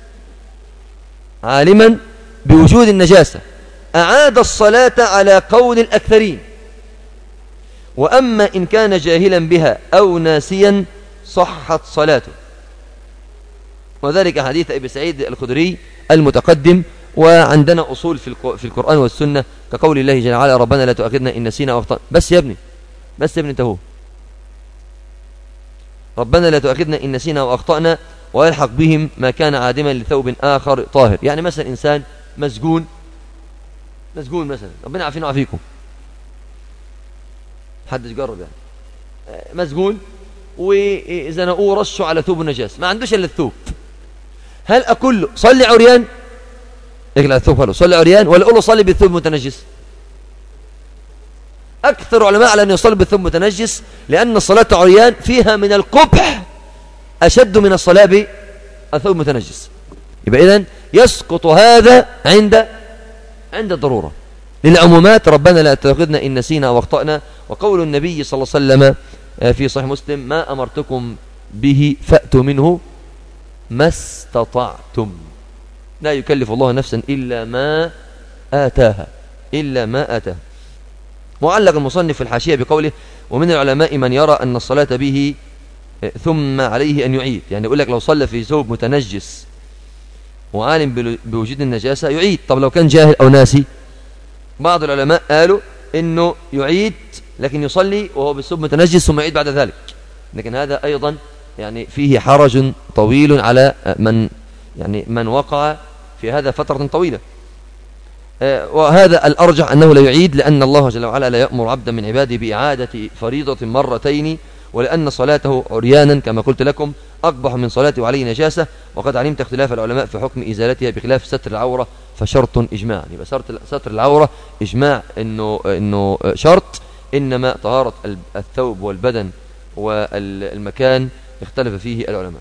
عالما بوجود النجاسة أعاد الصلاة على قول الأكثرين، وأما إن كان جاهلا بها أو ناسيا صحت صلاته. وذلك حديث أبي سعيد الخدري المتقدم. وعندنا أصول في القرآن والسنة كقول الله جل وعلا ربنا لا تؤاخذنا إن نسينا أو أخطأنا. بس يا ابني بس يا ابني انتهوا. ربنا لا تؤاخذنا إن نسينا أو أخطأنا ويلحق بهم ما كان عادما لثوب آخر طاهر. يعني مثلا إنسان مسجون مسجون مثلا، ربنا عافينا وعافيكم، حدش جرب يعني، مسجون وزنقوه رشوا على ثوب النجاس، ما عندوش الا الثوب. هل اقول له صلي عريان اقلع الثوب له صلي عريان، ولا اقول له صلي بالثوب متنجس؟ اكثر علماء على ان يصلي بالثوب متنجس، لان الصلاه عريان فيها من القبح اشد من الصلاه بالثوب متنجس. يبقى اذن يسقط هذا عند عند الضروره. للعمومات ربنا لا تؤاخذنا إن نسينا أو أخطأنا، وقول النبي صلى الله عليه وسلم في صحيح مسلم ما أمرتكم به فأتوا منه ما استطعتم، لا يكلف الله نفسا إلا ما آتاها إلا ما آتاها. معلق المصنف في الحاشية بقوله ومن العلماء من يرى أن الصلاة به ثم عليه أن يعيد. يعني يقول لك لو صلى في ثوب متنجس وعالم بوجود النجاسة يعيد. طب لو كان جاهل أو ناسي، بعض العلماء قالوا انه يعيد لكن يصلي وهو بالثوب متنجس ثم يعيد بعد ذلك. لكن هذا ايضا يعني فيه حرج طويل على من يعني من وقع في هذا فترة طويلة. وهذا الارجح انه لا يعيد، لان الله جل وعلا لا يأمر عبدا من عباده بإعادة فريضة مرتين، ولأن صلاته عريانا كما قلت لكم أقبح من صلاته وعليه نجاسة. وقد علمت اختلاف العلماء في حكم إزالتها بخلاف ستر العورة فشرط إجماعا. يبقى ستر العورة إجماع إنه إنه شرط، إنما طهارة الثوب والبدن والمكان اختلف فيه العلماء.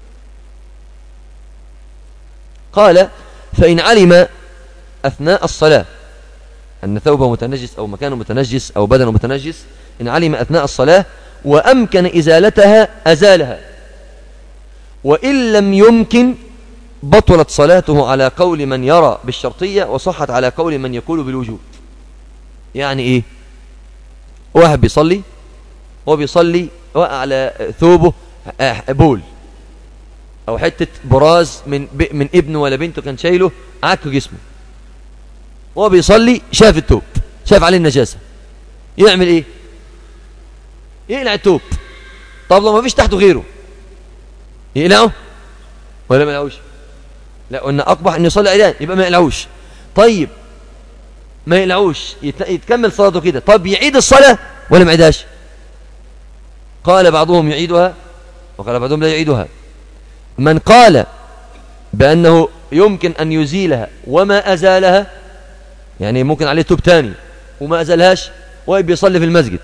قال فإن علم أثناء الصلاة أن ثوبه متنجس أو مكانه متنجس أو بدنه متنجس، إن علم أثناء الصلاة وأمكن إزالتها أزالها، وإن لم يمكن بطلت صلاته على قول من يرى بالشرطية وصحت على قول من يقول بالوجوب. يعني إيه؟ واحد بيصلي هو بيصلي وقع على ثوبه بول أو حتة براز من من ابنه ولا بنته كان شايله عك جسمه، وهو بيصلي شاف الثوب شاف عليه النجاسة، يعمل إيه؟ يقلع الثوب. طب لو ما فيش تحته غيره يقلعه ولا ما يقلعوش؟ لا، قلنا أقبح أن يصلي عريان يبقى ما يقلعوش. طيب ما يقلعوش يتكمل صلاته كده. طب يعيد الصلاة ولا ما يعيدهاش؟ قال بعضهم يعيدها وقال بعضهم لا يعيدها. من قال بأنه يمكن أن يزيلها وما أزالها، يعني ممكن عليه توب تاني وما أزالهاش، ويبي يصلي في المسجد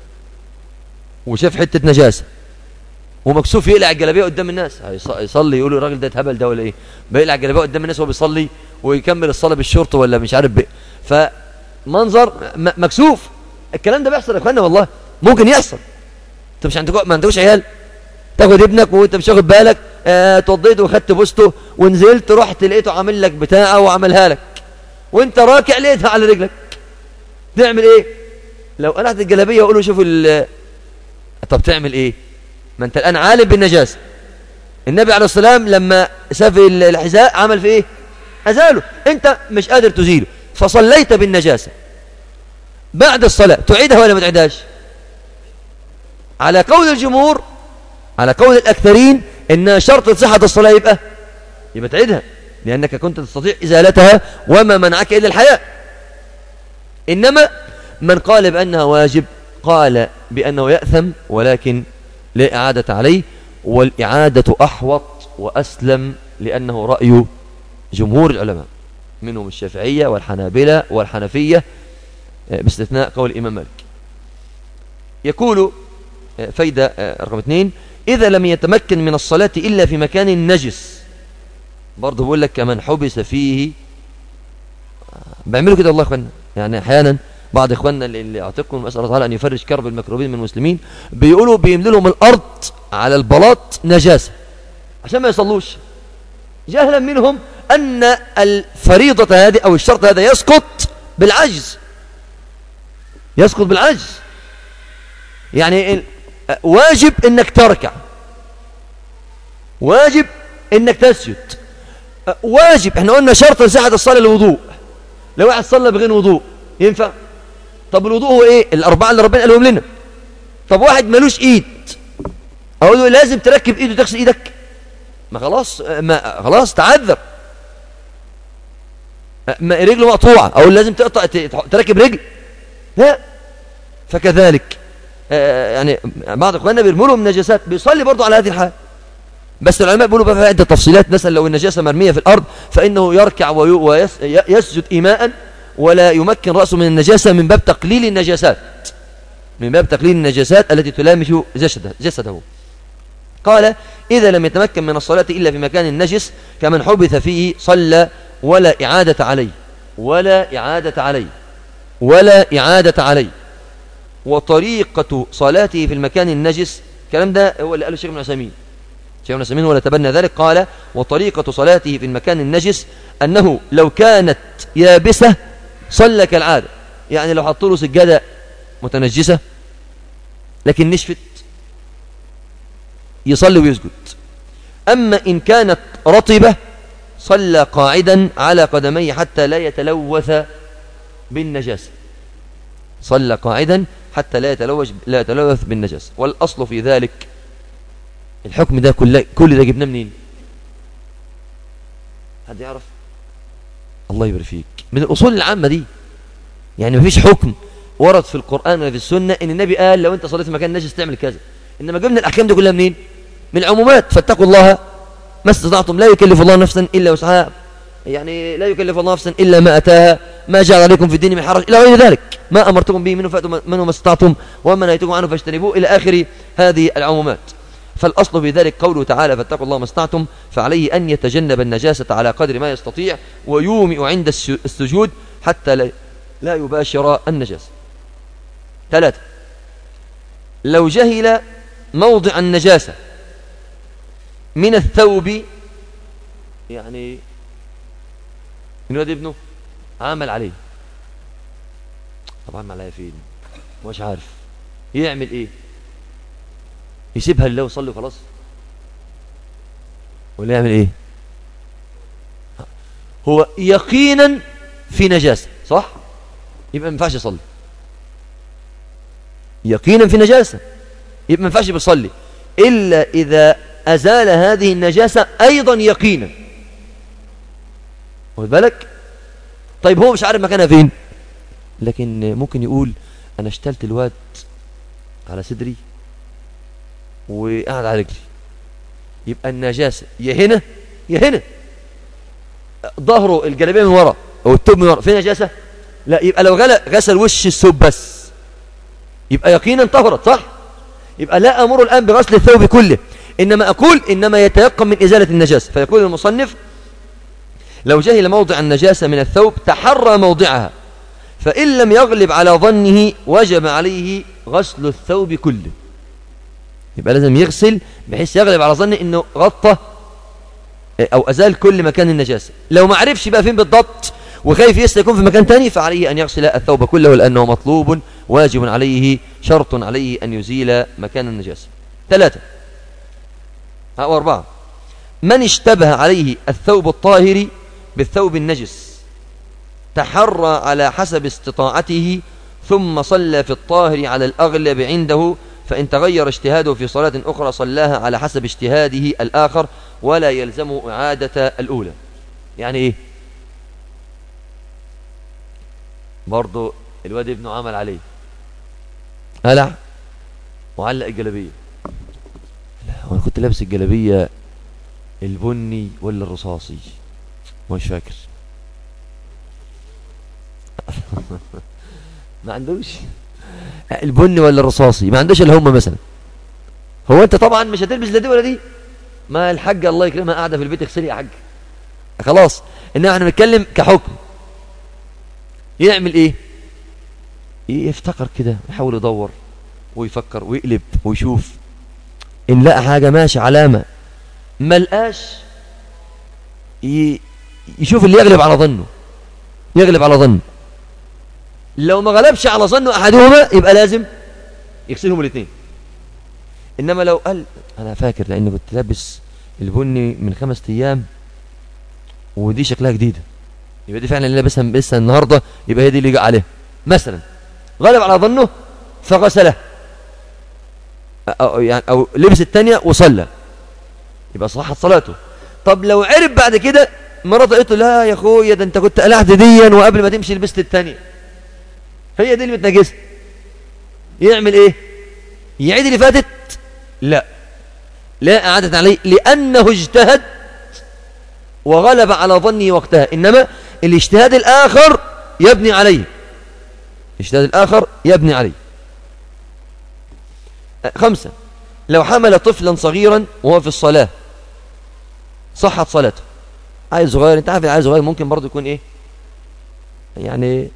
وشاف حتة نجاسة ومكسوف يقلع الجلابيه قدام الناس، هيصلي يقولوا الراجل ده اتهبل ده ولا ايه؟ بيقلع الجلابيه قدام الناس وهو بيصلي ويكمل الصلاه بالشورت ولا مش عارف بيه. فمنظر مكسوف. الكلام ده بيحصل يا اخوانا والله، ممكن يحصل. انت مش عندك ما عندكوش عيال تاخد ابنك وانت مش واخد بالك، اه توضيته وخدت بوسته ونزلت رحت لقيته عامل لك بتاعه وعملها لك وانت راكع لقيتها على رجلك، تعمل ايه؟ لو قلعت الجلابيه وقولوا شوفوا ال طب تعمل ايه؟ ما انت الان عالم بالنجاسه. النبي عليه الصلاه والسلام لما ساف الحذاء عمل في ايه؟ ازاله. انت مش قادر تزيله فصليت بالنجاسه، بعد الصلاه تعيدها ولا ما تعيدهاش؟ على قول الجمهور، على قول الاكثرين، ان شرط صحه الصلاه يبقى يبقى تعيدها، لانك كنت تستطيع ازالتها وما منعك الا الحياء. انما من قال بانها واجب قال بانه ياثم ولكن لا إعادة عليه، والإعادة أحوط وأسلم، لأنه رأي جمهور العلماء منهم الشافعية والحنابلة والحنفية باستثناء قول الإمام مالك. يقول فايدة رقم اثنين: إذا لم يتمكن من الصلاة إلا في مكان نجس. برضه بقول لك كمان حبس فيه. بيعملوا كده والله اخوانا، يعني احيانا بعض اخواننا اللي اعتقهم اسال الله تعالى ان يفرج كرب المكروبين من المسلمين بيقولوا بيملوا لهم الارض على البلاط نجاسه عشان ما يصلوش، جهلا منهم ان الفريضه هذه او الشرط هذا يسقط بالعجز، يسقط بالعجز. يعني واجب انك تركع، واجب انك تسجد، واجب. احنا قلنا شرط لصحة الصلاة الوضوء. لو واحد صلى بغير وضوء ينفع؟ طب الوضوء هو ايه؟ الاربعه اللي ربنا قالهم لنا. طب واحد ملوش ايد اقول له لازم تركب ايد وتغسل ايدك؟ ما خلاص، ما خلاص تعذر. ما رجله مقطوعه اقول لازم تقطع تركب رجل؟ لا. فكذلك آه يعني بعض اخواننا بيرموا لهم نجاسات بيصلي برضه على هذه الحال. بس العلماء بيقولوا بقى في عدة تفصيلات. مثلا لو النجاسة مرمية في الأرض فإنه يركع ويسجد إيماء ولا يمكن رأسه من النجاسة من باب تقليل النجاسات، من باب تقليل النجاسات التي تلامس جسده, جسده. قال: إذا لم يتمكن من الصلاة إلا في مكان نجس كمن حبث فيه صلى ولا إعادة عليه، ولا إعادة عليه، ولا إعادة عليه. وطريقة صلاته في المكان النجس، الكلام ده هو اللي قاله الشيخ ابن عثيمين. الشيخ ابن عثيمين ولا تبنى ذلك. قال: وطريقة صلاته في المكان النجس أنه لو كانت يابسة صلى كالعادة. يعني لو حط له سجادة متنجسة لكن نشفت يصلي ويسجد. أما إن كانت رطبة صلى قاعدا على قدميه حتى لا يتلوث بالنجاسة، صلى قاعدا حتى لا يتلوث لا يتلوث بالنجاسة. والأصل في ذلك الحكم ده كل كل ده جبناه منين؟ حد يعرف؟ الله يبارك فيك. من الأصول العامة دي. يعني مفيش حكم ورد في القرآن ولا في السنة ان النبي قال لو انت صليت في مكان نجس تعمل كذا، انما جبنا الاحكام دي كلها منين؟ من العمومات. فاتقوا الله ما استطعتم، لا يكلف الله نفسا الا وسعها. يعني لا يكلف الله نفسا الا ما اتاها، ما جعل عليكم في الدين من حرج الى غير ذلك. ما امرتكم به منه فاتوا منه ما استطعتم وما نهيتكم عنه فاجتنبوه الى اخر هذه العمومات. فالاصل في ذلك قوله تعالى: فاتقوا الله ما استطعتم. فعليه ان يتجنب النجاسة على قدر ما يستطيع ويومئ عند السجود حتى لا لا يباشر النجاسة. ثلاثة: لو جهل موضع النجاسة من الثوب، يعني من واد ابنه عمل عليه، طبعا عمل عليه فين؟ مش عارف يعمل ايه؟ يسيبها لله ويصلي وخلاص؟ ولا يعمل ايه؟ هو يقينا في نجاسة صح؟ يبقى ما ينفعش يصلي. يقينا في نجاسة يبقى ما ينفعش يصلي إلا إذا أزال هذه النجاسة أيضا يقينا. واخد بالك؟ طيب هو مش عارف مكانها فين، لكن ممكن يقول أنا اشتلت الواد على صدري وقعد على رجلي، يبقى النجاسة يا هنا يا هنا. ظهره الجلابيه من ورا أو التوب من ورا في نجاسة؟ لا. يبقى لو غسل وش الثوب بس يبقى يقينا طهرت صح؟ يبقى لا أمر الآن بغسل الثوب كله، إنما أقول إنما يتيقن من إزالة النجاسة. فيقول المصنف: لو جهل موضع النجاسة من الثوب تحرى موضعها، فإن لم يغلب على ظنه وجب عليه غسل الثوب كله. يبقى لازم يغسل بحيث يغلب على ظنه إنه غطى أو أزال كل مكان النجاسة. لو ما عرفش بقى فين بالضبط وخايف يسلك يكون في مكان تاني فعليه أن يغسل الثوب كله، لأنه مطلوب واجب عليه شرط عليه أن يزيل مكان النجاسة. ثلاثة أو أربعة: من اشتبه عليه الثوب الطاهر بالثوب النجس تحرى على حسب استطاعته ثم صلى في الطاهر على الأغلب عنده، فإن تغير اجتهاده في صلاة أخرى صلاها على حسب اجتهاده الآخر ولا يلزم إعادة الأولى. يعني إيه؟ برضو الواد ابنه عمل عليه قلع وعلق الجلابية. لا، وانا كنت لابس الجلابية البني ولا الرصاصي؟ مش فاكر. ما عندوش البني ولا الرصاصي، ما عندوش اللي هم مثلا. هو انت طبعا مش هتلبس لا دي ولا دي، ما الحاجة الله يكرمها قاعدة في البيت اغسلي يا حاج خلاص. انما احنا بنتكلم كحكم. يعمل ايه؟ يفتكر كده، يحاول يدور ويفكر ويقلب ويشوف، ان لقى حاجة ماشي علامة، ما لقاش يشوف اللي يغلب على ظنه، يغلب على ظنه. لو ما غلبش على ظنه احدهما يبقى لازم يغسلهم الاثنين. انما لو قال انا فاكر لاني كنت لابس البني من خمس ايام ودي شكلها جديده، يبقى دي فعلا اللي لابسها لسه النهارده، يبقى هي دي اللي جاء عليها مثلا. غلب على ظنه فغسله، أو يعني او لبس الثانيه وصلى، يبقى صحت صلاته. طب لو عرف بعد كده مرات قالت له لا يا اخويا ده انت كنت قلعت ديا وقبل ما تمشي لبست الثانيه، هي دي اللي متنجسه، يعمل ايه؟ يعيد اللي فاتت؟ لا لا اعاده عليه، لانه اجتهد وغلب على ظنه وقتها. انما الاجتهاد الاخر يبني عليه، الاجتهاد الاخر يبني عليه. خمسة، لو حمل طفلا صغيرا وهو في الصلاة صحت صلاته. عيل صغير، انت عارف العيل صغير ممكن برضه يكون ايه يعني،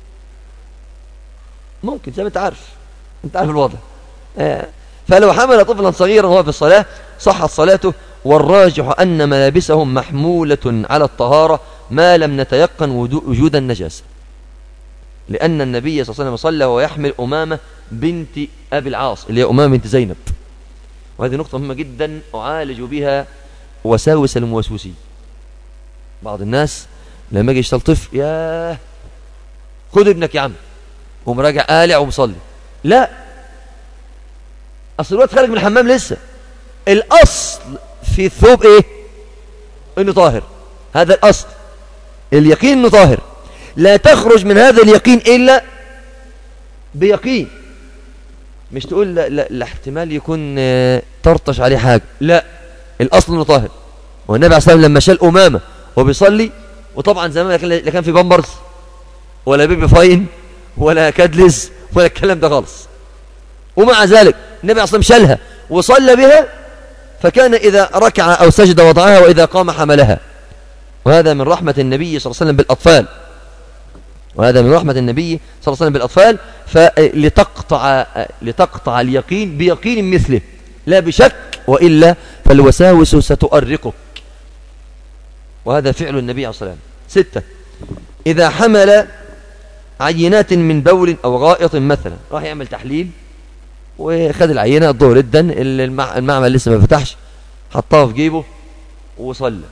ممكن زي ما انت عارف، انت عارف الوضع. آه. فلو حمل طفلا صغيرا وهو في الصلاة صحت صلاته. والراجح أن ملابسهم محمولة على الطهارة ما لم نتيقن وجود النجاسة، لأن النبي صلى الله عليه وسلم صلى ويحمل أمامة بنت أبي العاص اللي هي أمامة بنت زينب. وهذه نقطة مهمة جدا أعالج بها وساوس الموسوسين. بعض الناس لما يجي يشتلطف ياه خد ابنك يا عم ومراجع قالع ومصلي، لا، أصل الوقت خارج من الحمام لسه، الأصل في الثوب إيه؟ إنه طاهر، هذا الأصل، اليقين إنه طاهر. لا تخرج من هذا اليقين إلا بيقين، مش تقول لا, لا, لا احتمال يكون ترطش عليه حاجة، لا، الأصل إنه طاهر. والنبي عليه الصلاة والسلام لما شال أمامة وبيصلي، وطبعا زمان لا كان في بامبرز ولا بيبي فاين ولا كادلز ولا الكلام ده خالص، ومع ذلك النبي أصلا شالها وصلى بها، فكان إذا ركع أو سجد وضعها وإذا قام حملها. وهذا من رحمة النبي صلى الله عليه وسلم بالأطفال، وهذا من رحمة النبي صلى الله عليه وسلم بالأطفال. فلتقطع لتقطع اليقين بيقين مثله لا بشك، وإلا فالوساوس ستؤرقك. وهذا فعل النبي عليه الصلاة والسلام. ستة، إذا حمل عينات من بول أو غائط مثلا، راح يعمل تحليل وخد العينة الظهر جدا، المعمل لسه ما فتحش، حطها في جيبه وصلى،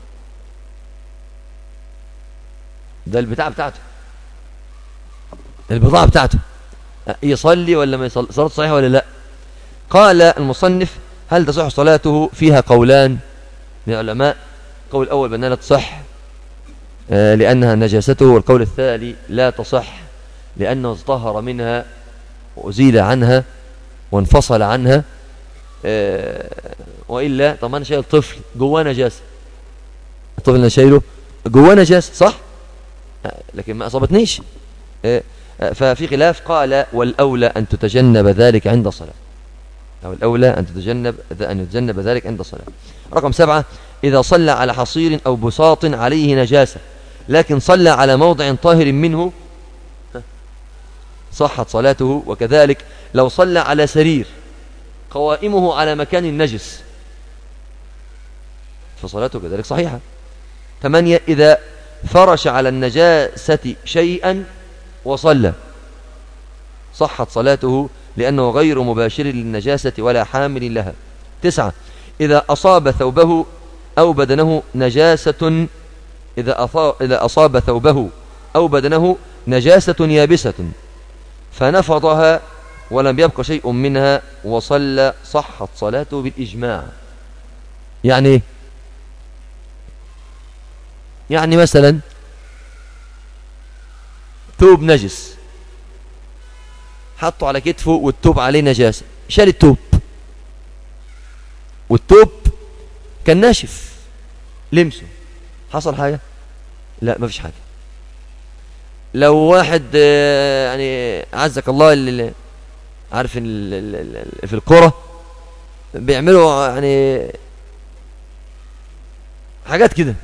ده البتاع بتاعته، البضاعة بتاعته، يصلي ولا ما يصلي؟ صلاته صحيحة ولا لا؟ قال المصنف هل تصح صلاته؟ فيها قولان من العلماء. القول الأول بأنها لا تصح آه لأنها نجاسته، والقول الثاني لا تصح لأنه ازدهر منها وأزيل عنها وانفصل عنها. آه وإلا طب أنا شايل طفل جواه نجاسة، الطفل أنا شايله جواه نجاسة صح؟ آه لكن ما أصابتنيش. آه آه ففي خلاف. قال والأولى أن تتجنب ذلك عند الصلاة، أو الأولى أن تتجنب أن يتجنب ذلك عند الصلاة. رقم سبعة، إذا صلى على حصير أو بساط عليه نجاسة لكن صلى على موضع طاهر منه صحت صلاته. وكذلك لو صلى على سرير قوائمه على مكان نجس فصلاته كذلك صحيحة. ثمانية، إذا فرش على النجاسة شيئا وصلى صحت صلاته لأنه غير مباشر للنجاسة ولا حامل لها. تسعة، إذا أصاب ثوبه أو بدنه نجاسة إذا إذا أصاب ثوبه أو بدنه نجاسة يابسة فنفضها ولم يبق شيء منها وصلى صحت صلاته بالإجماع. يعني يعني مثلا ثوب نجس حطه على كتفه والثوب عليه نجاسة، شال الثوب والثوب كان ناشف لمسه، حصل حاجة؟ لا ما فيش حاجة. لو واحد يعني عزك الله اللي عارف في القرى بيعملوا يعني حاجات كده،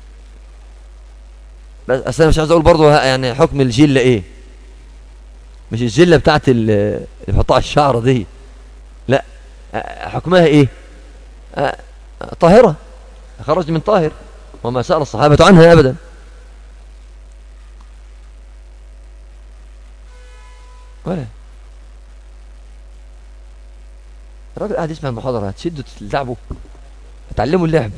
بس اصل مش عايز اقول برضه يعني حكم الجله ايه، مش الجله بتاعت اللي بيحطوها على الشعر دي، لا حكمها ايه؟ طاهره، خرج من طاهر، وما سأل الصحابه عنها ابدا. ولا الراجل قاعد يسمع المحاضره، هتشدوا تلعبوا، هتعلموا اللعب.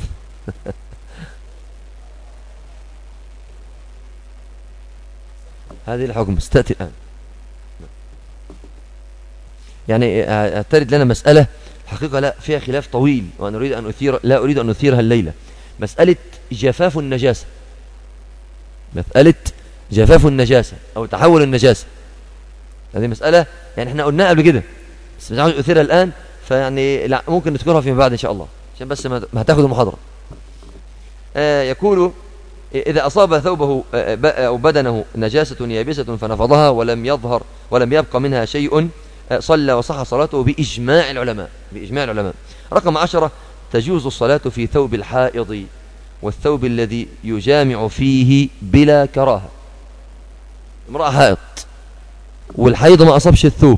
هذه الحكم استأتي الآن. يعني ترد لنا مسألة حقيقة لا فيها خلاف طويل، وأنا أريد أن أثير لا أريد أن أثيرها الليلة. مسألة جفاف النجاسة، مسألة جفاف النجاسة أو تحول النجاسة، هذه مسألة يعني احنا قلناها قبل كده بس مش عاوز أثيرها الآن، فيعني لا ممكن نذكرها فيما بعد إن شاء الله عشان بس ما هتاخد المحاضرة. آه يقول إذا أصاب ثوبه أو بدنه نجاسة يابسة فنفضها ولم يظهر ولم يبقى منها شيء صلى وصح صلاته بإجماع العلماء. بإجماع العلماء. رقم عشرة: تجوز الصلاة في ثوب الحائض والثوب الذي يجامع فيه بلا كراهة. امرأة حائض والحيض ما أصابش الثوب،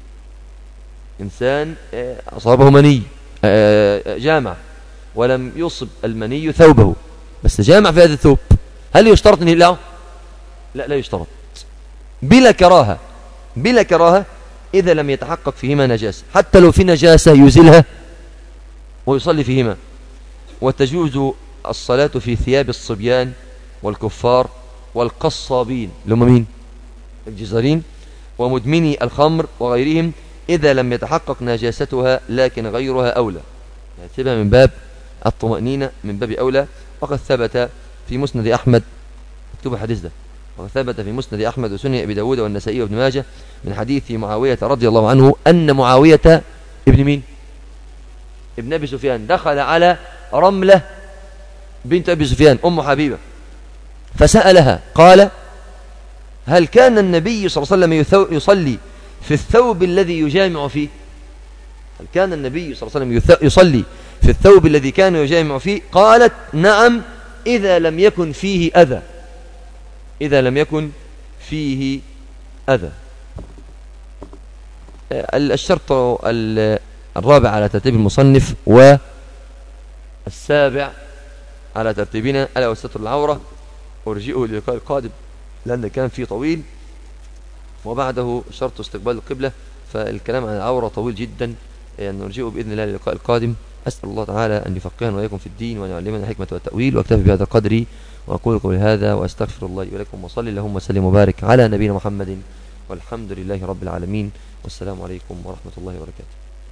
إنسان أصابه مني جامع ولم يصب المني ثوبه بس جامع في هذا الثوب، هل يشترط أن يقلعه؟ لا لا يشترط، بلا كراهة. بلا كراهة إذا لم يتحقق فيهما نجاسة، حتى لو في نجاسة يزيلها ويصلي فيهما. وتجوز الصلاة في ثياب الصبيان والكفار والقصابين اللي هم مين؟ الجزارين ومدمني الخمر وغيرهم إذا لم يتحقق نجاستها لكن غيرها أولى، يعني تبقى من باب الطمأنينة من باب أولى. وقد ثبت في مسند أحمد، اكتب الحديث ده، وقد ثبت في مسند أحمد وسنن أبي داود والنسائي وابن ماجه من حديث معاوية رضي الله عنه أن معاوية ابن مين؟ ابن أبي سفيان دخل على رملة بنت أبي سفيان أم حبيبة فسألها قال: هل كان النبي صلى الله عليه وسلم يصلي في الثوب الذي يجامع فيه؟ هل كان النبي صلى الله عليه وسلم يصلي في الثوب الذي كان يجامع فيه؟ قالت: نعم إذا لم يكن فيه أذى، إذا لم يكن فيه أذى. الشرط الرابع على ترتيب المصنف والسابع على ترتيبنا ألا وستر العورة، ورجئه للقاء القادم لأن كان فيه طويل، وبعده شرط استقبال القبلة، فالكلام عن العورة طويل جدا، يعني نرجئه بإذن الله للقاء القادم. أسأل الله تعالى أن يفقهنا وإياكم في الدين وأن يعلمنا الحكمة والتأويل، وأكتفي بهذا القدر وأقول قولي هذا وأستغفر الله لي ولكم، وصلي اللهم وسلم وبارك على نبينا محمد والحمد لله رب العالمين، والسلام عليكم ورحمة الله وبركاته.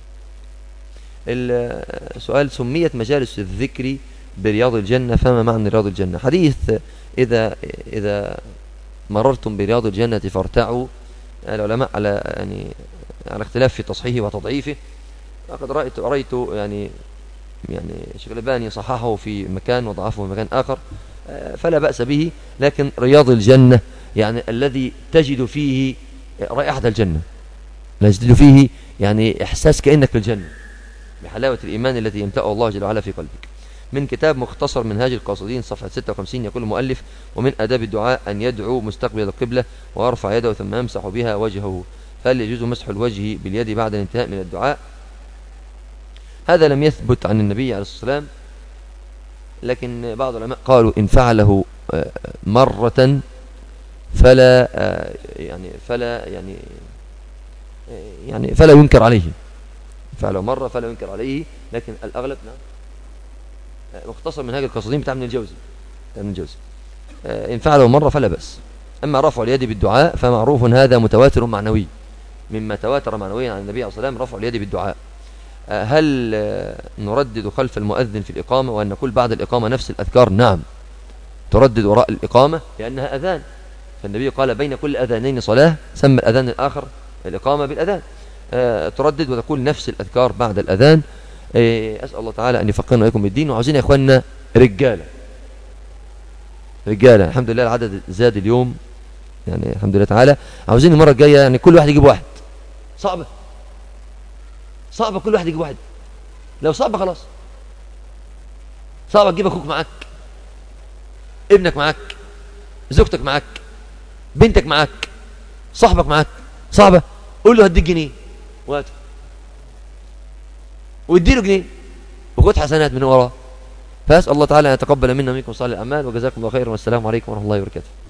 السؤال: سميت مجالس الذكر برياض الجنة، فما معنى رياض الجنة؟ حديث إذا إذا مررتم برياض الجنة فارتعوا، العلماء على يعني على اختلاف في تصحيحه وتضعيفه. لقد رأيت رأيت يعني يعني الشيخ الألباني صححه في مكان وضعفه في مكان آخر، فلا بأس به، لكن رياض الجنة يعني الذي تجد فيه رائحة الجنة، تجد فيه يعني إحساس كأنك في الجنة بحلاوة الإيمان التي يمتلأ الله جل وعلا في قلبك. من كتاب مختصر منهاج القاصدين صفحة ستة وخمسين يقول المؤلف: ومن آداب الدعاء أن يدعو مستقبل القبلة ويرفع يده ثم يمسح بها وجهه، فهل يجوز مسح الوجه باليد بعد الانتهاء من الدعاء؟ هذا لم يثبت عن النبي عليه الصلاة والسلام، لكن بعض العلماء قالوا إن فعله مرة فلا يعني فلا يعني يعني فلا ينكر عليه، فعله مرة فلا ينكر عليه، لكن الأغلب نعم. مختصر منهاج القاصدين بتاع ابن الجوزي ابن الجوزي إن فعله مرة فلا بأس. أما رفع اليد بالدعاء فمعروف هذا متواتر معنوي، مما تواتر معنويا عن النبي عليه الصلاة والسلام رفع اليد بالدعاء. هل نردد خلف المؤذن في الإقامة وأن نقول بعد الإقامة نفس الأذكار؟ نعم، تردد وراء الإقامة لأنها أذان، فالنبي قال بين كل أذانين صلاة، سمى الأذان الآخر الإقامة بالأذان. تردد وتقول نفس الأذكار بعد الأذان. أسأل الله تعالى أن يفقهنا وإياكم بالدين. وعاوزين يا إخواننا رجالة رجاله. الحمد لله العدد زاد اليوم يعني الحمد لله تعالى. عاوزين المره الجايه يعني كل واحد يجيب واحد. صعبه صعبه كل واحد يجيب واحد. لو صعبه خلاص صعبه تجيب اخوك معاك، ابنك معاك، زوجتك معاك، بنتك معاك، صاحبك معاك. صعبه قول له هديك جنيه وهاته واديله جنيه وخد حسنات من وراه. فاسال الله تعالى ان يتقبل منا ومنكم صالح الاعمال، وجزاكم الله خيرا، والسلام عليكم ورحمه الله وبركاته.